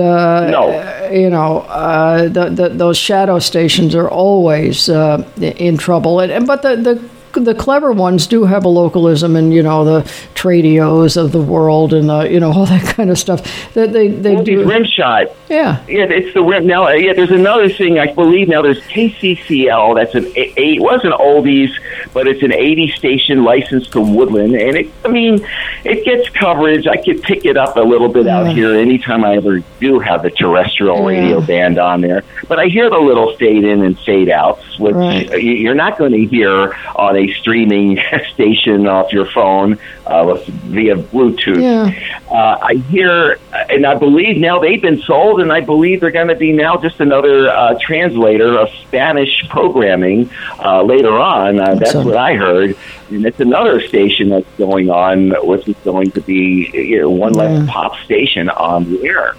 those shadow stations are always in trouble. But the clever ones do have a localism, and the Tradios of the world, and all that kind of stuff that they do. Rimshot. Yeah, it's the rim now. There's another thing. I believe now there's KCCL. That's it was an oldies, but it's an 80 station licensed to Woodland, and it gets coverage. I could pick it up a little bit out here anytime I ever do have the terrestrial radio band on there. But I hear the little fade in and fade outs, which you're not going to hear on a streaming station off your phone via Bluetooth. I hear, and I believe now they've been sold, and I believe they're going to be now just another translator of Spanish programming later on. That's what I heard. And it's another station that's going on, which is going to be one less pop station on the air.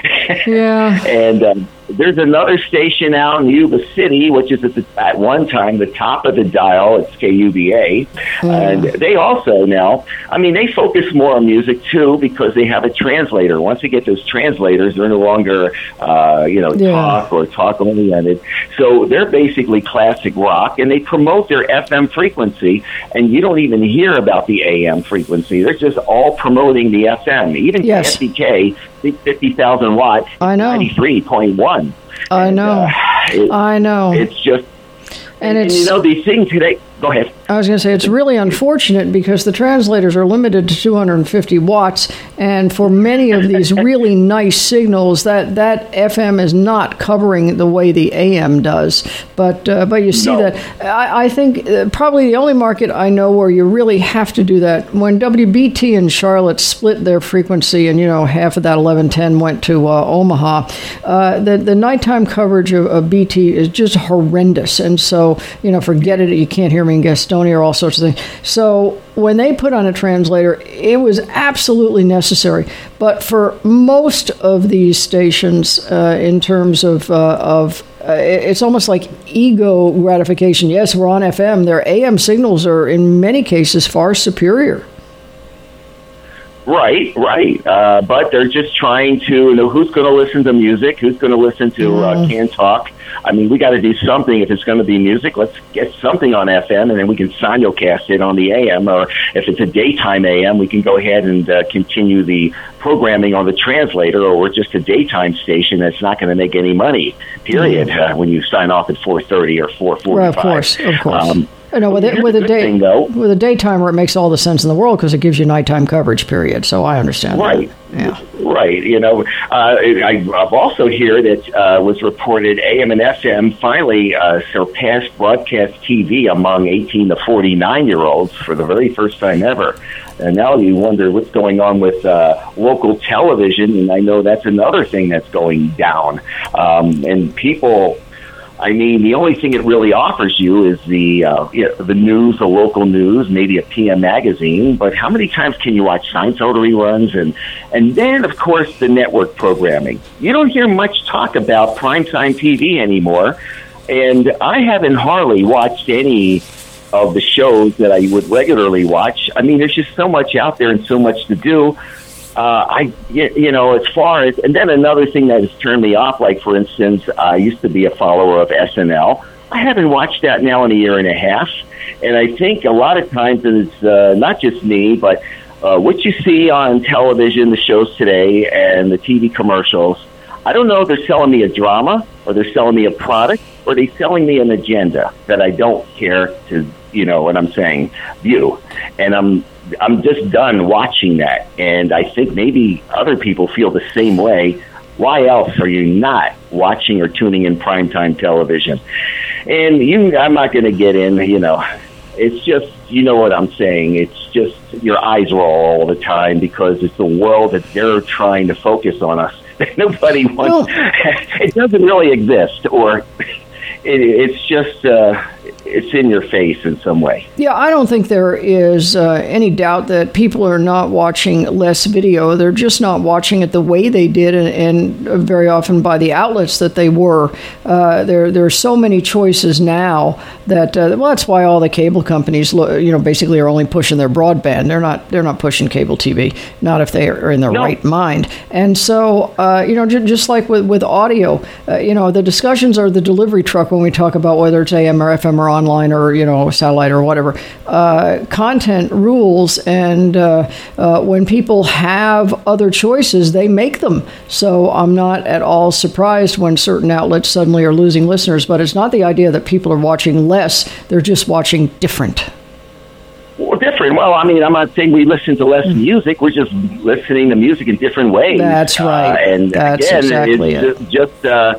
And there's another station out in Yuba City, which is at one time the top of the dial. It's KUBA. And they also now, they focus more on music too, because they have a translator. Once they get those translators, they're no longer, talk or talk oriented. So they're basically classic rock, and they promote their FM frequency, and you don't even hear about the AM frequency. They're just all promoting the FM. Even KFDK, 50,000 watts, 93.1. I know. I know. It's just, and it's, the thing today. Go ahead. I was going to say, it's really unfortunate because the translators are limited to 250 watts, and for many of these really nice signals, that FM is not covering the way the AM does. But you see that. I think probably the only market I know where you really have to do that, when WBT in Charlotte split their frequency, and half of that 1110 went to Omaha, the nighttime coverage of BT is just horrendous, and so forget it. You can't hear me in Gastonia or all sorts of things. So when they put on a translator, it was absolutely necessary. But for most of these stations, in terms of it's almost like ego gratification. Yes, we're on FM. Their AM signals are in many cases far superior. Right. But they're just trying to who's going to listen to music, who's going to listen to Can Talk. We got to do something. If it's going to be music, let's get something on FM, and then we can simulcast it on the AM. Or if it's a daytime AM, we can go ahead and continue the programming on the translator, or we're just a daytime station that's not going to make any money, period, when you sign off at 4:30 or 4:45. Well, of course. With a daytimer, it makes all the sense in the world because it gives you nighttime coverage, period. So I understand that. Yeah. Right. I've also heard that was reported AM and FM finally surpassed broadcast TV among 18 to 49-year-olds for the very first time ever. And now you wonder what's going on with local television, and I know that's another thing that's going down. And people... the only thing it really offers you is the news, the local news, maybe a PM magazine. But how many times can you watch Seinfeld reruns? And then, of course, the network programming. You don't hear much talk about primetime TV anymore. And I haven't hardly watched any of the shows that I would regularly watch. There's just so much out there and so much to do. As far as, and then another thing that has turned me off, like, for instance, I used to be a follower of SNL. I haven't watched that now in a year and a half. And I think a lot of times it's not just me, but what you see on television, the shows today, and the TV commercials, I don't know if they're selling me a drama, or they're selling me a product, or they're selling me an agenda that I don't care to, you know what I'm saying, view. And I'm just done watching that. And I think maybe other people feel the same way. Why else are you not watching or tuning in primetime television? And I'm not going to get in, you know, it's just, you know what I'm saying. It's just your eyes roll all the time because it's the world that they're trying to focus on us. Nobody wants, it doesn't really exist, or it's just, it's in your face in some way. Yeah, I don't think there is any doubt that people are not watching less video. They're just not watching it the way they did, and very often by the outlets that they were. There are so many choices now that well, that's why all the cable companies, basically are only pushing their broadband. They're not pushing cable TV, not if they are in their right mind. And so just like with audio, the discussions are the delivery truck when we talk about whether it's AM or FM or online or satellite or whatever. Content rules, and when people have other choices, they make them. So I'm not at all surprised when certain outlets suddenly are losing listeners. But it's not the idea that people are watching less; they're just watching different. Well, different. Well, I mean, I'm not saying we listen to less music. We're just listening to music in different ways. That's right. And that's again, exactly it's it. just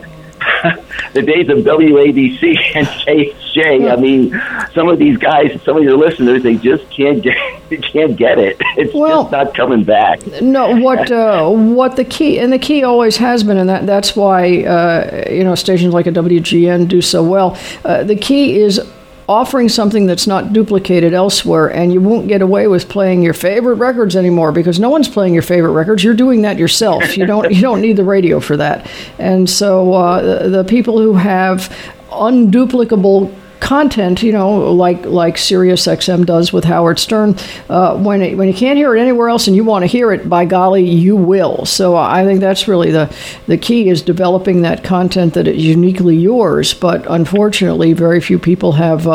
the days of WABC and KHJ. I mean, some of these guys, some of your listeners, they just can't get it. It's just not coming back. No, what the key, and the key always has been, and that's why stations like a WGN do so well. The key is offering something that's not duplicated elsewhere, and you won't get away with playing your favorite records anymore because no one's playing your favorite records. You're doing that yourself. You don't need the radio for that. And so the people who have unduplicable content, like Sirius XM does with Howard Stern, when you can't hear it anywhere else and you want to hear it, by golly, you will. So I think that's really the key, is developing that content that is uniquely yours. But unfortunately, very few people have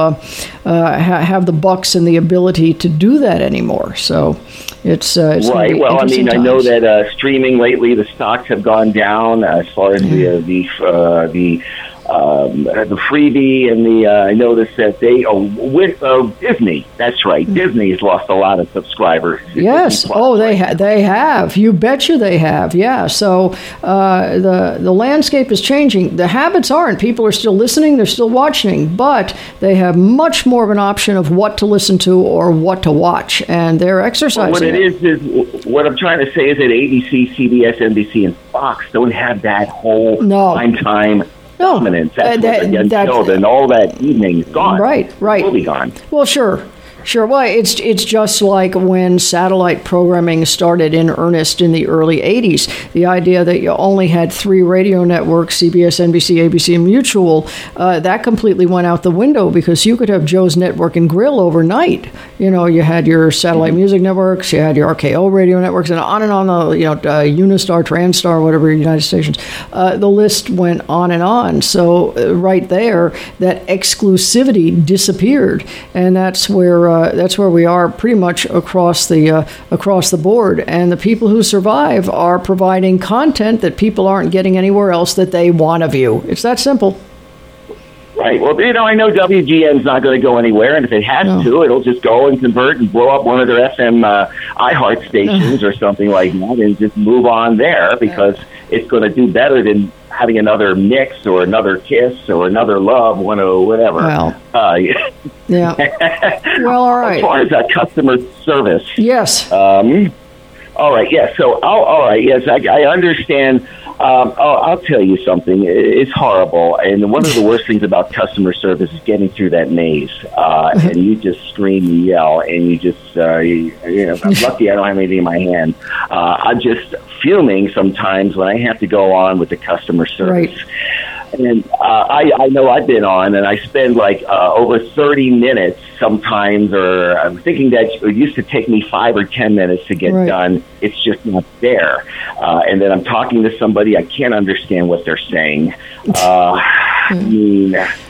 the bucks and the ability to do that anymore. So it's right. Well, I mean, I know that streaming lately, the stocks have gone down as far as the freebie and I noticed that with Disney. That's right. Disney has lost a lot of subscribers. Yes. They have. You betcha they have. Yeah. So the landscape is changing. The habits aren't. People are still listening. They're still watching, but they have much more of an option of what to listen to or what to watch, and they're exercising. What it is what I'm trying to say is that ABC, CBS, NBC, and Fox don't have that whole prime time dominance. That's and all that evening is gone. Right. Will be gone. Well, sure. Well, it's just like when satellite programming started in earnest in the early 80s. The idea that you only had 3 radio networks, CBS, NBC, ABC, and Mutual, that completely went out the window because you could have Joe's Network and Grill overnight. You had your satellite music networks, you had your RKO radio networks, and on, Unistar, Transtar, whatever, United Stations. The list went on and on. So right there, that exclusivity disappeared, and that's where we are pretty much across the board. And the people who survive are providing content that people aren't getting anywhere else that they want to view. It's that simple. Right. Well, I know WGN's not going to go anywhere, and if it has to, it'll just go and convert and blow up one of their FM iHeart stations or something like that and just move on there because it's going to do better than having another Mix or another Kiss or another Love, whatever. Well, yeah. Well, all right. As far as that customer service. Yes. All right. Yes. So, all right. Yes, I understand. I'll tell you something. It's horrible. And one of the worst things about customer service is getting through that maze. And you just scream and yell, and you just, I'm lucky I don't have anything in my hand. I'm just fuming sometimes when I have to go on with the customer service. Right. And I know I've been on, and I spend like over 30 minutes sometimes, or I'm thinking that it used to take me 5 or 10 minutes to get done. It's just not there. And then I'm talking to somebody, I can't understand what they're saying.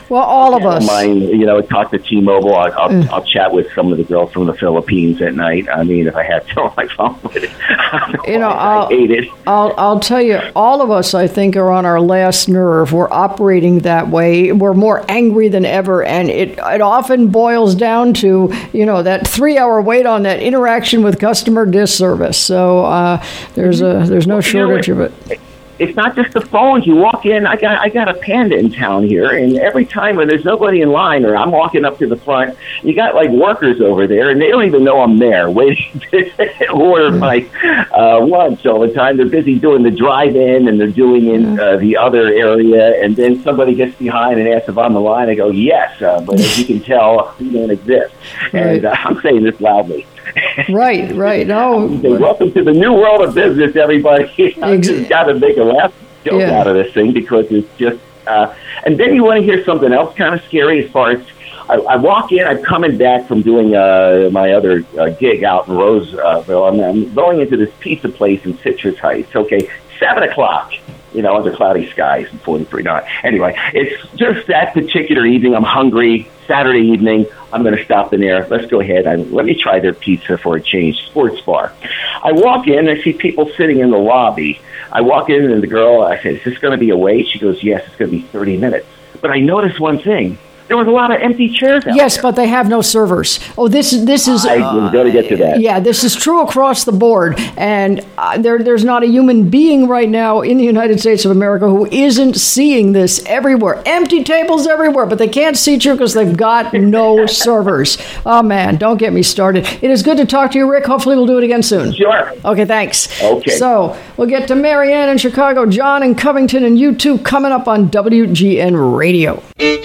Well, all of us. I don't mind, talk to T-Mobile. I'll chat with some of the girls from the Philippines at night. I mean, if I had to on my phone with it. I hate it. I'll tell you, all of us, I think, are on our last nerve. We're operating that way. We're more angry than ever, and it often boils down to, that 3-hour wait on that interaction with customer disservice. So there's no shortage of it. It's not just the phones. You walk in. I got a Panda in town here, and every time when there's nobody in line, or I'm walking up to the front, you got like workers over there, and they don't even know I'm there, waiting to order my lunch all the time. They're busy doing the drive-in, and they're doing in the other area, and then somebody gets behind and asks if I'm the line. I go, yes, but as you can tell, we don't exist. And I'm saying this loudly. Right. No. Welcome to the new world of business, everybody. I just got to make a laugh joke out of this thing because it's just. And then you want to hear something else kind of scary as far as I walk in. I'm coming back from doing my other gig out in Roseville. I'm going into this pizza place in Citrus Heights. Okay, 7:00. Under cloudy skies and 43 knots. Anyway, it's just that particular evening. I'm hungry. Saturday evening. I'm going to stop in there. Let's go ahead and let me try their pizza for a change. Sports bar. I walk in. I see people sitting in the lobby. I walk in, and the girl, I said, is this going to be a wait? She goes, yes, it's going to be 30 minutes. But I noticed one thing. There was a lot of empty chairs out Yes, there. but they have no servers. Oh, this is. I was going to get to that. Yeah, this is true across the board, and there's not a human being right now in the United States of America who isn't seeing this everywhere. Empty tables everywhere, but they can't seat you because they've got no servers. Oh man, don't get me started. It is good to talk to you, Rick. Hopefully, we'll do it again soon. Sure. Okay, thanks. Okay. So we'll get to Marianne in Chicago, John in Covington, and you two coming up on WGN Radio.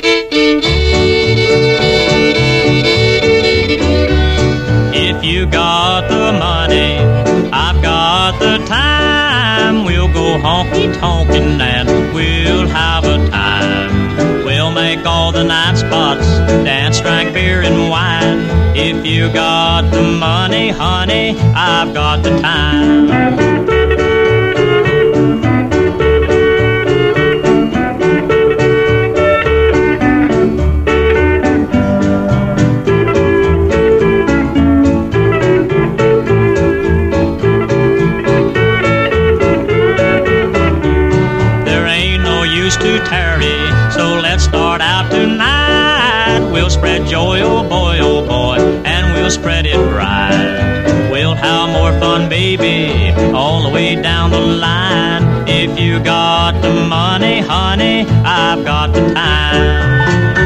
If you got the money, I've got the time. We'll go honky-tonkin' and we'll have a time. We'll make all the night spots, dance, drink beer and wine. If you got the money, honey, I've got the time. To tarry, so let's start out tonight. We'll spread joy, oh boy, and we'll spread it right. We'll have more fun, baby, all the way down the line. If you got the money, honey, I've got the time.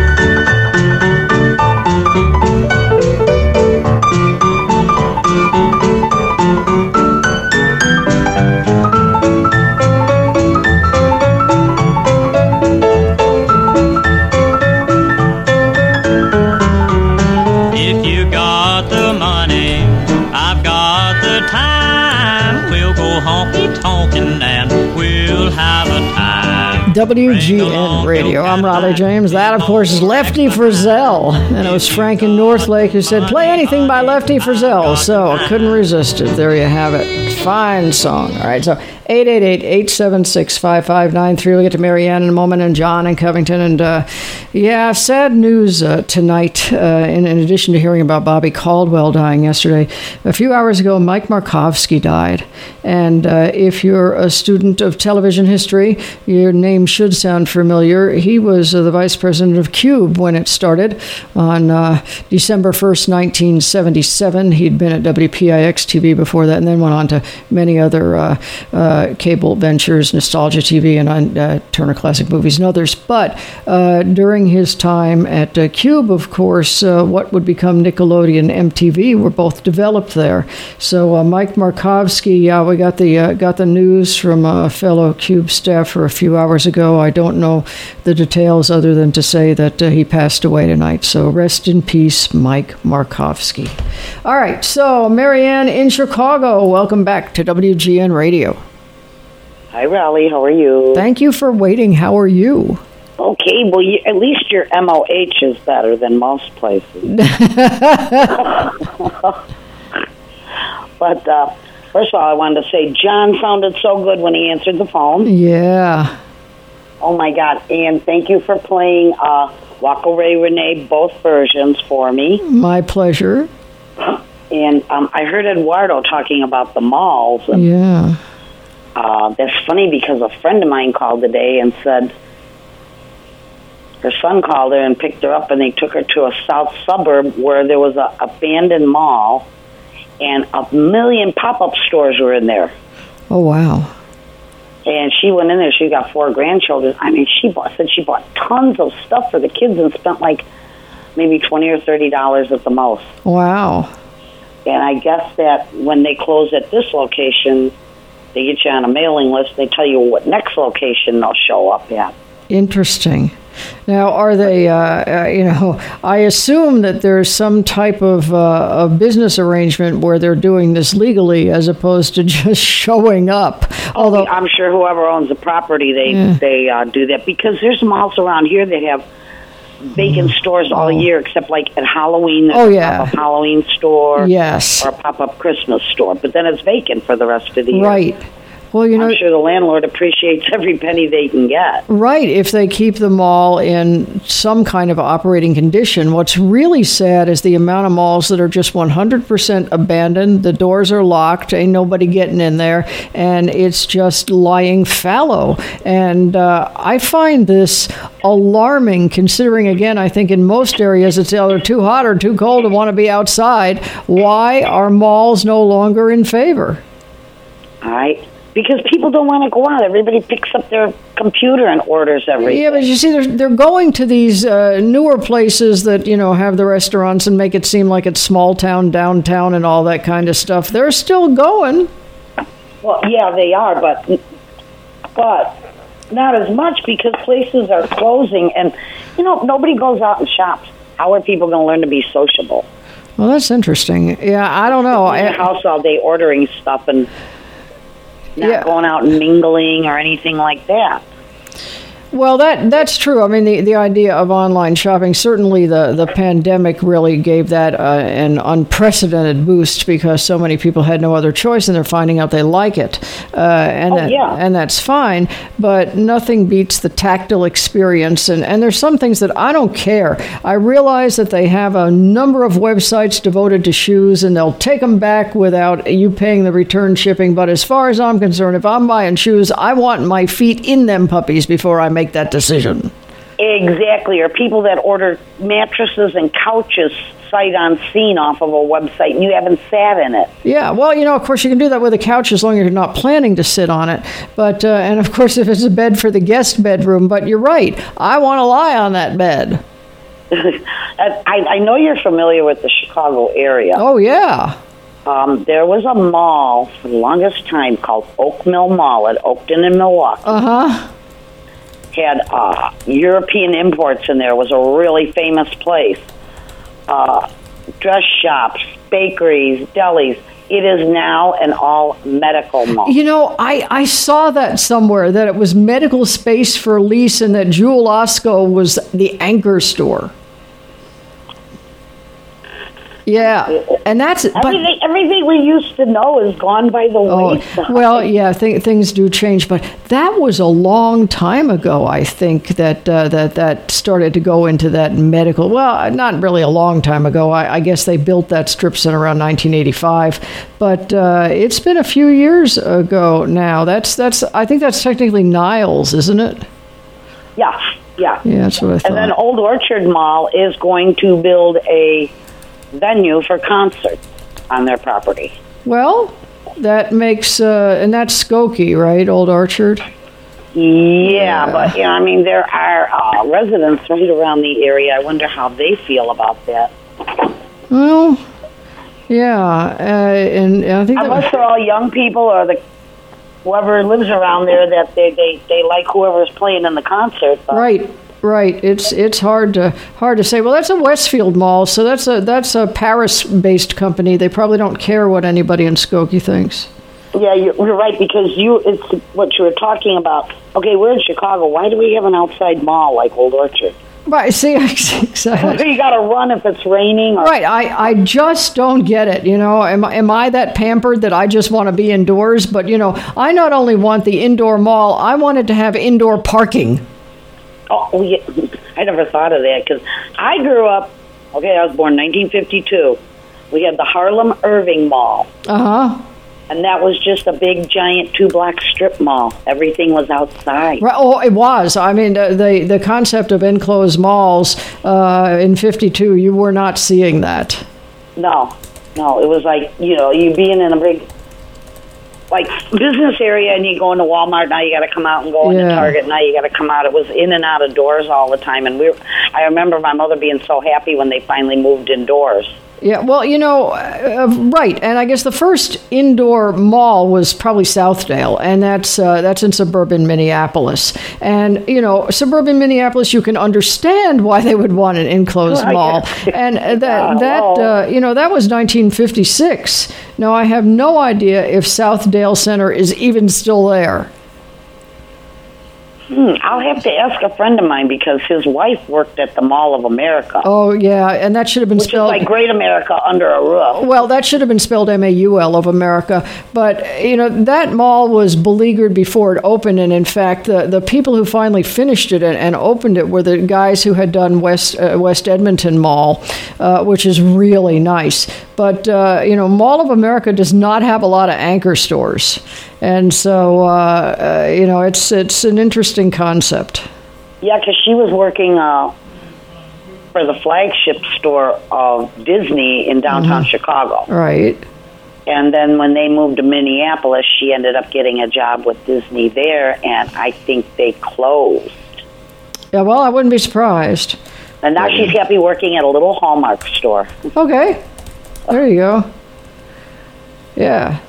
WGN Radio. I'm Raleigh James. That, of course, is Lefty Frizzell. And it was Frank in Northlake who said, play anything by Lefty Frizzell. So I couldn't resist it. There you have it. Fine song. All right, so 888-876-5593. We'll get to Marianne in a moment, and John in Covington. And, sad news tonight, in addition to hearing about Bobby Caldwell dying yesterday. A few hours ago, Mike Markovsky died. And if you're a student of television history, your name should sound familiar. He was the vice president of Cube when it started on December 1st, 1977. He'd been at WPIX TV before that, and then went on to many other cable ventures, Nostalgia TV, and on Turner Classic Movies and others. But during his time at Cube, of course, what would become Nickelodeon, MTV, were both developed there. So Mike Markovsky, we got the news from a fellow Cube staffer a few hours ago. I don't know the details other than to say that he passed away tonight. So rest in peace, Mike Markovsky. All right, so Marianne in Chicago, welcome back to WGN Radio. Hi, Raleigh. How are you? Thank you for waiting. How are you? Okay. Well, at least your MOH is better than most places. But first of all, I wanted to say John sounded so good when he answered the phone. Yeah. Oh my God! And thank you for playing Waka Ray Renee both versions for me. My pleasure. And I heard Eduardo talking about the malls. And, Yeah. that's funny because a friend of mine called today and said her son called her and picked her up, and they took her to a south suburb where there was a abandoned mall, and 1 million pop-up stores were in there. Oh, wow. And she went in there. She got 4 grandchildren. I mean, she bought tons of stuff for the kids and spent like maybe $20 or $30 at the most. Wow. And I guess that when they close at this location, they get you on a mailing list. They tell you what next location they'll show up at. Interesting. Now, are they, I assume that there's some type of a business arrangement where they're doing this legally as opposed to just showing up. Although I'm sure whoever owns the property, they do that. Because there's malls around here that have vacant stores all year, except like at Halloween, there's a pop-up Halloween store. Yes. Or a pop-up Christmas store. But then it's vacant for the rest of the year. Right. Well, I'm sure the landlord appreciates every penny they can get. Right, if they keep the mall in some kind of operating condition. What's really sad is the amount of malls that are just 100% abandoned. The doors are locked, ain't nobody getting in there, and it's just lying fallow. And I find this alarming, considering, again, I think in most areas it's either too hot or too cold to want to be outside. Why are malls no longer in favor? Because people don't want to go out. Everybody picks up their computer and orders everything. Yeah, but you see, they're going to these newer places that, have the restaurants and make it seem like it's small town, downtown, and all that kind of stuff. They're still going. Well, yeah, they are, but not as much because places are closing. And, nobody goes out and shops. How are people going to learn to be sociable? Well, that's interesting. Yeah, I don't know. In the house all day ordering stuff and not going out and mingling or anything like that. Well, that's true. I mean, the idea of online shopping, certainly the pandemic really gave that an unprecedented boost because so many people had no other choice and they're finding out they like it. And that's fine, but nothing beats the tactile experience. And there's some things that I don't care. I realize that they have a number of websites devoted to shoes and they'll take them back without you paying the return shipping. But as far as I'm concerned, if I'm buying shoes, I want my feet in them puppies before I make that decision. Exactly, or people that order mattresses and couches sight unseen off of a website and you haven't sat in it. Yeah, well, of course you can do that with a couch as long as you're not planning to sit on it. But and of course if it's a bed for the guest bedroom. But you're right, I want to lie on that bed. I know you're familiar with the Chicago area. Oh yeah. There was a mall for the longest time called Oak Mill Mall at Oakton and Milwaukee. Had European imports in there. It was a really famous place. Dress shops, bakeries, delis. It is now an all medical mall. I saw that somewhere, that it was medical space for lease and that Jewel Osco was the anchor store. Yeah, and that's everything we used to know is gone by the wayside. Well, yeah, things do change, but that was a long time ago. I think that started to go into that medical. Well, not really a long time ago. I guess they built that strip center around 1985, but it's been a few years ago now. That's I think that's technically Niles, isn't it? Yeah. Yeah, that's what I thought. And then Old Orchard Mall is going to build a venue for concerts on their property. Well, that makes, and that's Skokie, right, Old Orchard? Yeah, but there are residents right around the area. I wonder how they feel about that. Well, yeah, and I think unless they're all young people or whoever lives around there that they like whoever's playing in the concert. But. Right. It's hard to say. Well, that's a Westfield Mall, so that's a Paris-based company. They probably don't care what anybody in Skokie thinks. Yeah, you're right, because it's what you were talking about. Okay, we're in Chicago. Why do we have an outside mall like Old Orchard? Right, see, exactly. You got to run if it's raining. Or, Right, I just don't get it. Am I that pampered that I just want to be indoors? But I not only want the indoor mall, I wanted to have indoor parking. Oh, yeah. I never thought of that because I grew up. Okay, I was born 1952. We had the Harlem Irving Mall. And that was just a big, giant 2-block strip mall. Everything was outside. Right, oh, it was. I mean, the concept of enclosed malls in 52, you were not seeing that. No. It was like, you being in a big, business area and you go into Walmart, now you got to come out and go into Target, now you got to come out. It was in and out of doors all the time. And I remember my mother being so happy when they finally moved indoors. Yeah, well, right, and I guess the first indoor mall was probably Southdale, and that's in suburban Minneapolis. And suburban Minneapolis, you can understand why they would want an enclosed mall, and that was 1956. Now I have no idea if Southdale Center is even still there. I'll have to ask a friend of mine because his wife worked at the Mall of America. Oh, yeah, and that should have been spelled... Which is like Great America under a roof. Well, that should have been spelled M-A-U-L of America. But, that mall was beleaguered before it opened, and in fact, the people who finally finished it and opened it were the guys who had done West Edmonton Mall, which is really nice. But, Mall of America does not have a lot of anchor stores. And so, it's an interesting concept. Yeah, because she was working for the flagship store of Disney in downtown Chicago. Right. And then when they moved to Minneapolis, she ended up getting a job with Disney there, and I think they closed. Yeah, well, I wouldn't be surprised. And now she's happy working at a little Hallmark store. Okay. There you go. Yeah.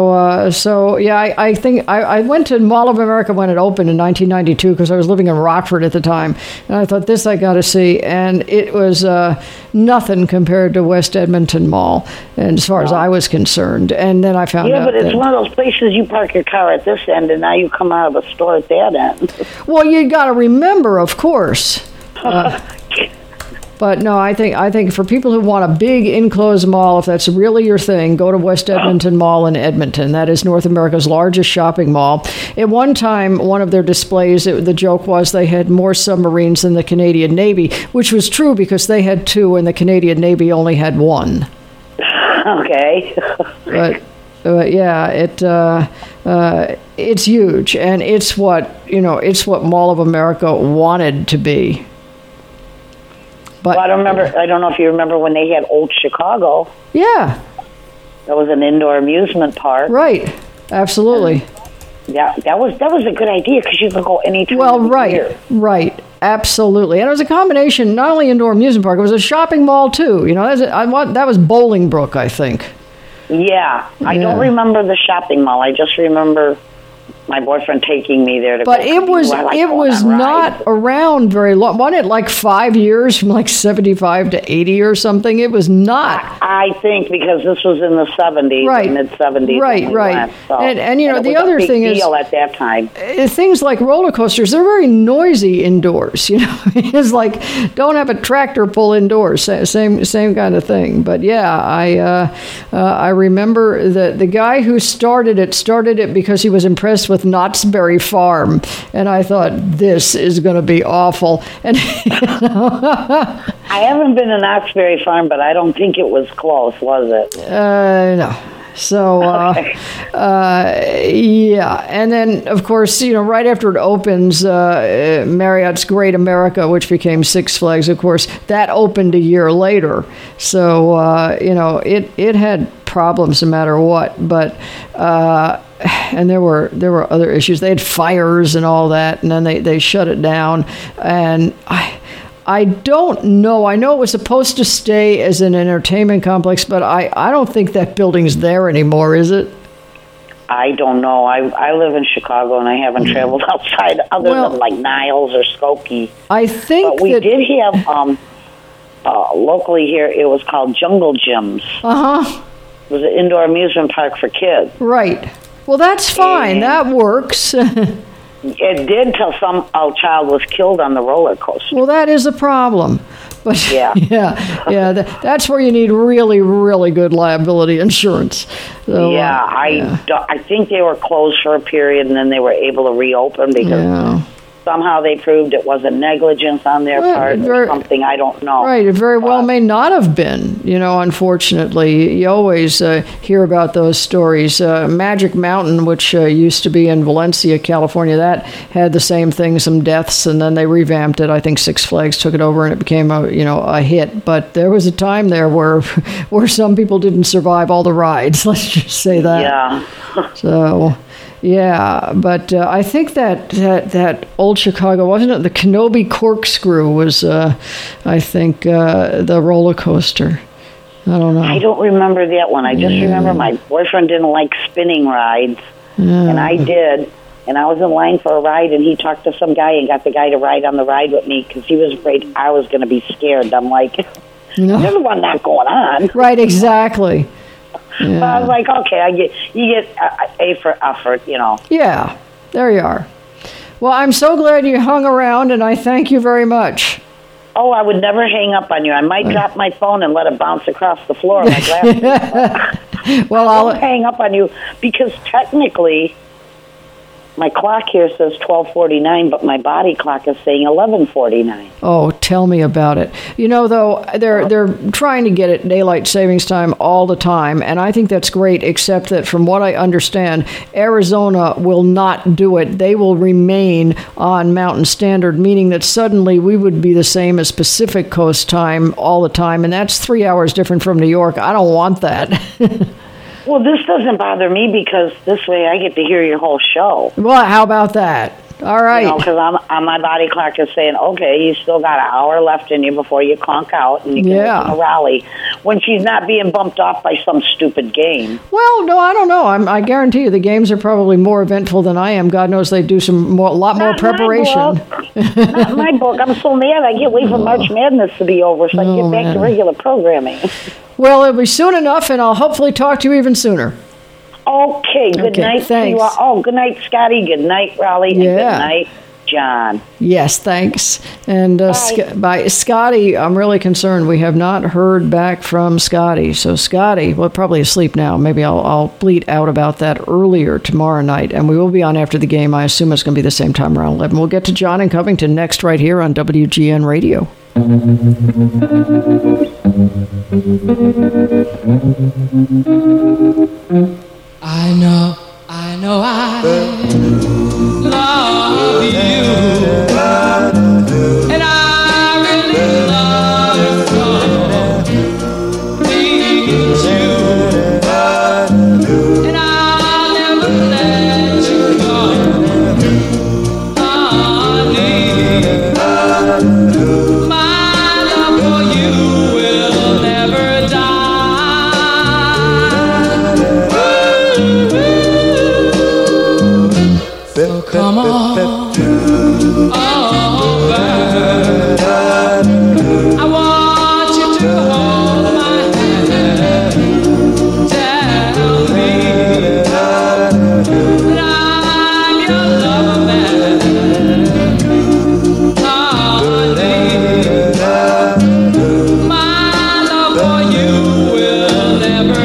I think I went to Mall of America when it opened in 1992 because I was living in Rockford at the time, and I thought this I got to see, and it was nothing compared to West Edmonton Mall, and as far as I was concerned. And then I found out. Yeah, but it's one of those places you park your car at this end, and now you come out of a store at that end. Well, you got to remember, of course. But no, I think for people who want a big enclosed mall, if that's really your thing, go to West Edmonton Mall in Edmonton. That is North America's largest shopping mall. At one time, one of their displays, the joke was they had more submarines than the Canadian Navy, which was true because they had 2 and the Canadian Navy only had 1. Okay. But yeah, it's huge, and it's what Mall of America wanted to be. But, well, I don't know if you remember when they had Old Chicago. Yeah. That was an indoor amusement park. Right. Absolutely. Yeah, that was a good idea because you could go anytime. Well, right. Absolutely. And it was a combination, not only indoor amusement park, it was a shopping mall too. That was Bolingbrook, I think. Yeah. I don't remember the shopping mall. I just remember my boyfriend taking me there to but go. It was not around very long. Wasn't it like 5 years from like 75 to 80 or something? It was not. I think because this was in the 70s, right. mid-70s. Right. Went, so. And the other thing is, at that time, things like roller coasters, they're very noisy indoors. It's like, don't have a tractor pull indoors. Same kind of thing. But yeah, I remember the guy who started it because he was impressed with Knott's Berry Farm, and I thought this is going to be awful. And I haven't been to Knott's Berry Farm, but I don't think it was close, was it? No. So, yeah. And then, of course, right after it opens, Marriott's Great America, which became Six Flags, of course, that opened a year later. So, it had problems no matter what. But, and there were other issues. They had fires and all that, and then they shut it down. And I don't know. I know it was supposed to stay as an entertainment complex, but I don't think that building's there anymore, is it? I don't know. I live in Chicago, and I haven't traveled outside other than like Niles or Skokie. I think but we did have, locally here, it was called Jungle Gyms. Uh-huh. It was an indoor amusement park for kids. Right. Well, that's fine. That works. It did till some child was killed on the roller coaster. Well, that is a problem. But Yeah. that's where you need really, really good liability insurance. So, Yeah, I think they were closed for a period, and then they were able to reopen because somehow they proved it wasn't negligence on their part or something. I don't know. Right, it very well may not have been. Unfortunately, you always hear about those stories. Magic Mountain, which used to be in Valencia, California, that had the same thing, some deaths, and then they revamped it. I think Six Flags took it over, and it became a hit. But there was a time there where some people didn't survive all the rides. Let's just say that. Yeah. So. Yeah, but I think that old Chicago, wasn't it? The Kenobi Corkscrew was, I think, the roller coaster. I don't know. I don't remember that one. I just remember my boyfriend didn't like spinning rides, and I did. And I was in line for a ride, and he talked to some guy and got the guy to ride on the ride with me because he was afraid I was going to be scared. I'm like, there's one not going on. Right, exactly. Yeah. But I was like, okay, you get A for effort, Yeah, there you are. Well, I'm so glad you hung around, and I thank you very much. Oh, I would never hang up on you. I might drop my phone and let it bounce across the floor like last week. Well, I won't hang up on you because technically my clock here says 12:49, but my body clock is saying 11:49. Oh, tell me about it. Though, they're trying to get it daylight savings time all the time, and I think that's great, except that from what I understand, Arizona will not do it. They will remain on Mountain Standard, meaning that suddenly we would be the same as Pacific Coast time all the time, and that's 3 hours different from New York. I don't want that. Well, this doesn't bother me because this way I get to hear your whole show. Well, how about that? All right. Because my body clock is saying, okay, you still got an hour left in you before you conk out and you can listen to Raleigh when she's not being bumped off by some stupid game. Well, no, I don't know. I guarantee you the games are probably more eventful than I am. God knows they do a lot more preparation. Not my book. I'm so mad I can't wait for March Madness to be over so I can get back to regular programming. Well, it'll be soon enough, and I'll hopefully talk to you even sooner. Okay, good night thanks. to you all. Oh, good night, Scotty. Good night, Raleigh. And good night, John. Yes, thanks. And by Scotty, I'm really concerned. We have not heard back from Scotty. So Scotty, well, probably asleep now. Maybe I'll bleat out about that earlier tomorrow night. And we will be on after the game. I assume it's going to be the same time, around 11. We'll get to John in Covington next right here on WGN Radio. I know I love you, and I really love you so. Need you, and I'll never let you go, honey. My love for you will never die. Come on over. I want you to hold my hand. Tell me that I'm your lover man, honey. My love for you will never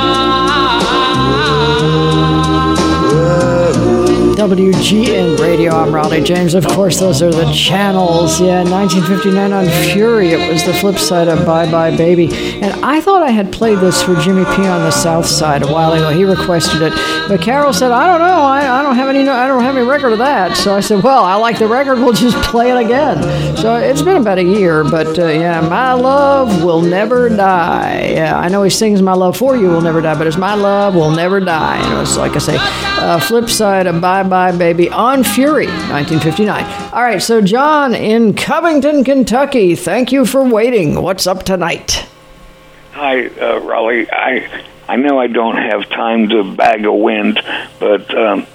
die. WGN Radio, I'm Raleigh James. Of course, those are the channels. Yeah, 1959 on Fury. It was the flip side of Bye Bye Baby. And I thought I had played this for Jimmy P on the South Side a while ago. He requested it. But Carol said, I don't know. I don't have any record of that. So I said, well, I like the record. We'll just play it again. So it's been about a year. But My Love Will Never Die. Yeah, I know he sings My Love For You Will Never Die, but it's My Love Will Never Die. And it was, like I say, flip side of Bye Bye Baby on Fury, 1959. All right, so John in Covington, Kentucky, thank you for waiting. What's up tonight? Hi, Raleigh. I know I don't have time to bag a wind, but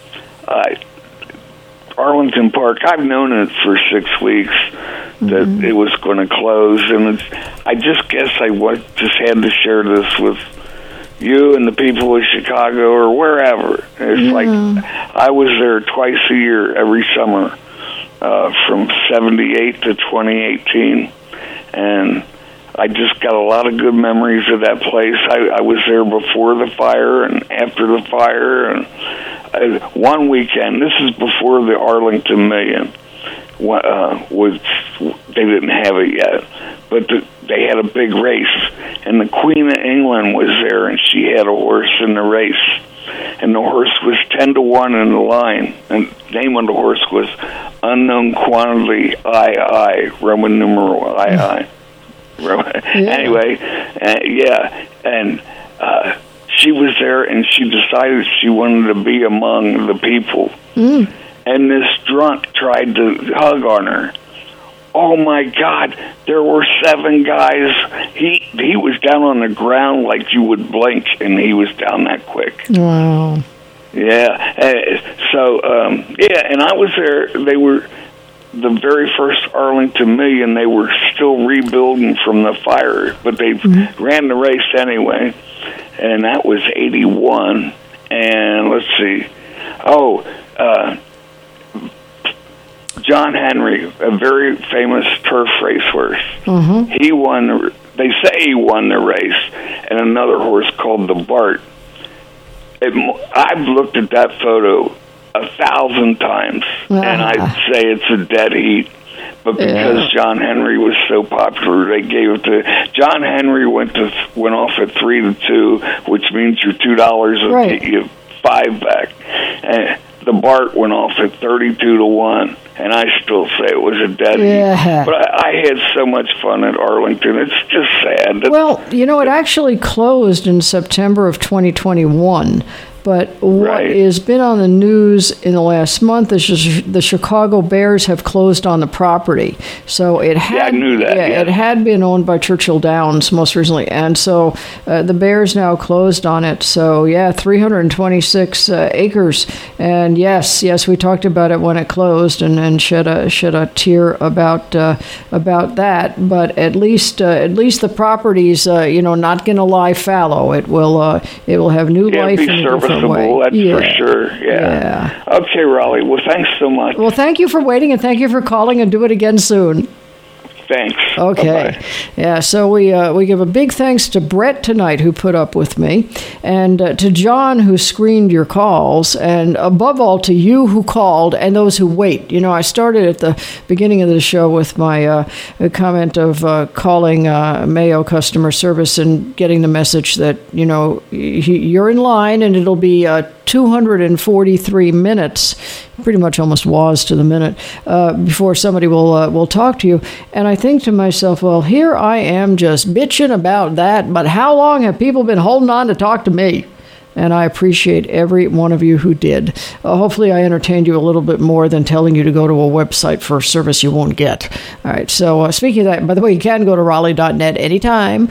Arlington Park, I've known it for 6 weeks that it was going to close, and I just guess I just had to share this with you and the people of Chicago or wherever. It's like I was there twice a year, every summer, from 78 to 2018. And I just got a lot of good memories of that place. I was there before the fire and after the fire. And one weekend, this is before the Arlington Million, they didn't have it yet, but they had a big race, and the Queen of England was there, and she had a horse in the race, and the horse was 10-1 in the line, and the name of the horse was Unknown Quantity II, Roman numeral II. Anyway, and she was there, and she decided she wanted to be among the people. And this drunk tried to hug on her. Oh my God! There were 7 guys. He was down on the ground like you would blink, and he was down that quick. Wow. Yeah. And I was there. They were the very first Arlington Million. They were still rebuilding from the fire, but they ran the race anyway. And that was 81. And let's see. John Henry, a very famous turf racehorse. He won. They say he won the race, and another horse called the Bart. I've looked at that photo 1,000 times, and I'd say it's a dead heat. But because John Henry was so popular, they gave it to John Henry. Went off at 3-2, which means your $2 will get you 5 back. And the Bart went off at 32-1. And I still say it was a dead heat. But I had so much fun at Arlington. It's just sad. Well, it actually closed in September of 2021. But what has been on the news in the last month is the Chicago Bears have closed on the property. So it had, I knew that. It had been owned by Churchill Downs most recently, and so the Bears now closed on it. So 326 acres, and yes, we talked about it when it closed, and shed a tear about that. But at least the property's not going to lie fallow. It will have new life in a different way. That's for sure. Yeah. Okay, Raleigh. Well, thanks so much. Well, thank you for waiting, and thank you for calling, and do it again soon. Thanks. Okay. Bye-bye. Yeah, so we give a big thanks to Brett tonight, who put up with me, and to John, who screened your calls, and above all to you who called and those who wait. I started at the beginning of the show with my comment of calling Mayo customer service and getting the message that, you're in line and it'll be 243 minutes, pretty much almost was to the minute, before somebody will talk to you. And I think to myself, well, here I am just bitching about that, but how long have people been holding on to talk to me? And I appreciate every one of you who did. Hopefully I entertained you a little bit more than telling you to go to a website for a service you won't get. All right, so speaking of that, by the way, you can go to Raleigh.net anytime,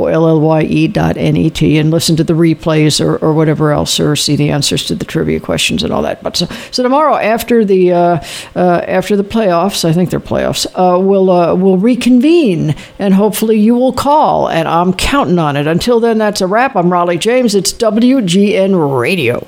ROLLYE.net, and listen to the replays or whatever else, or see the answers to the trivia questions and all that. But so tomorrow, after the playoffs, I think they're playoffs, we'll reconvene, and hopefully you will call, and I'm counting on it. Until then, that's a wrap. I'm Raleigh James. It's WGN Radio.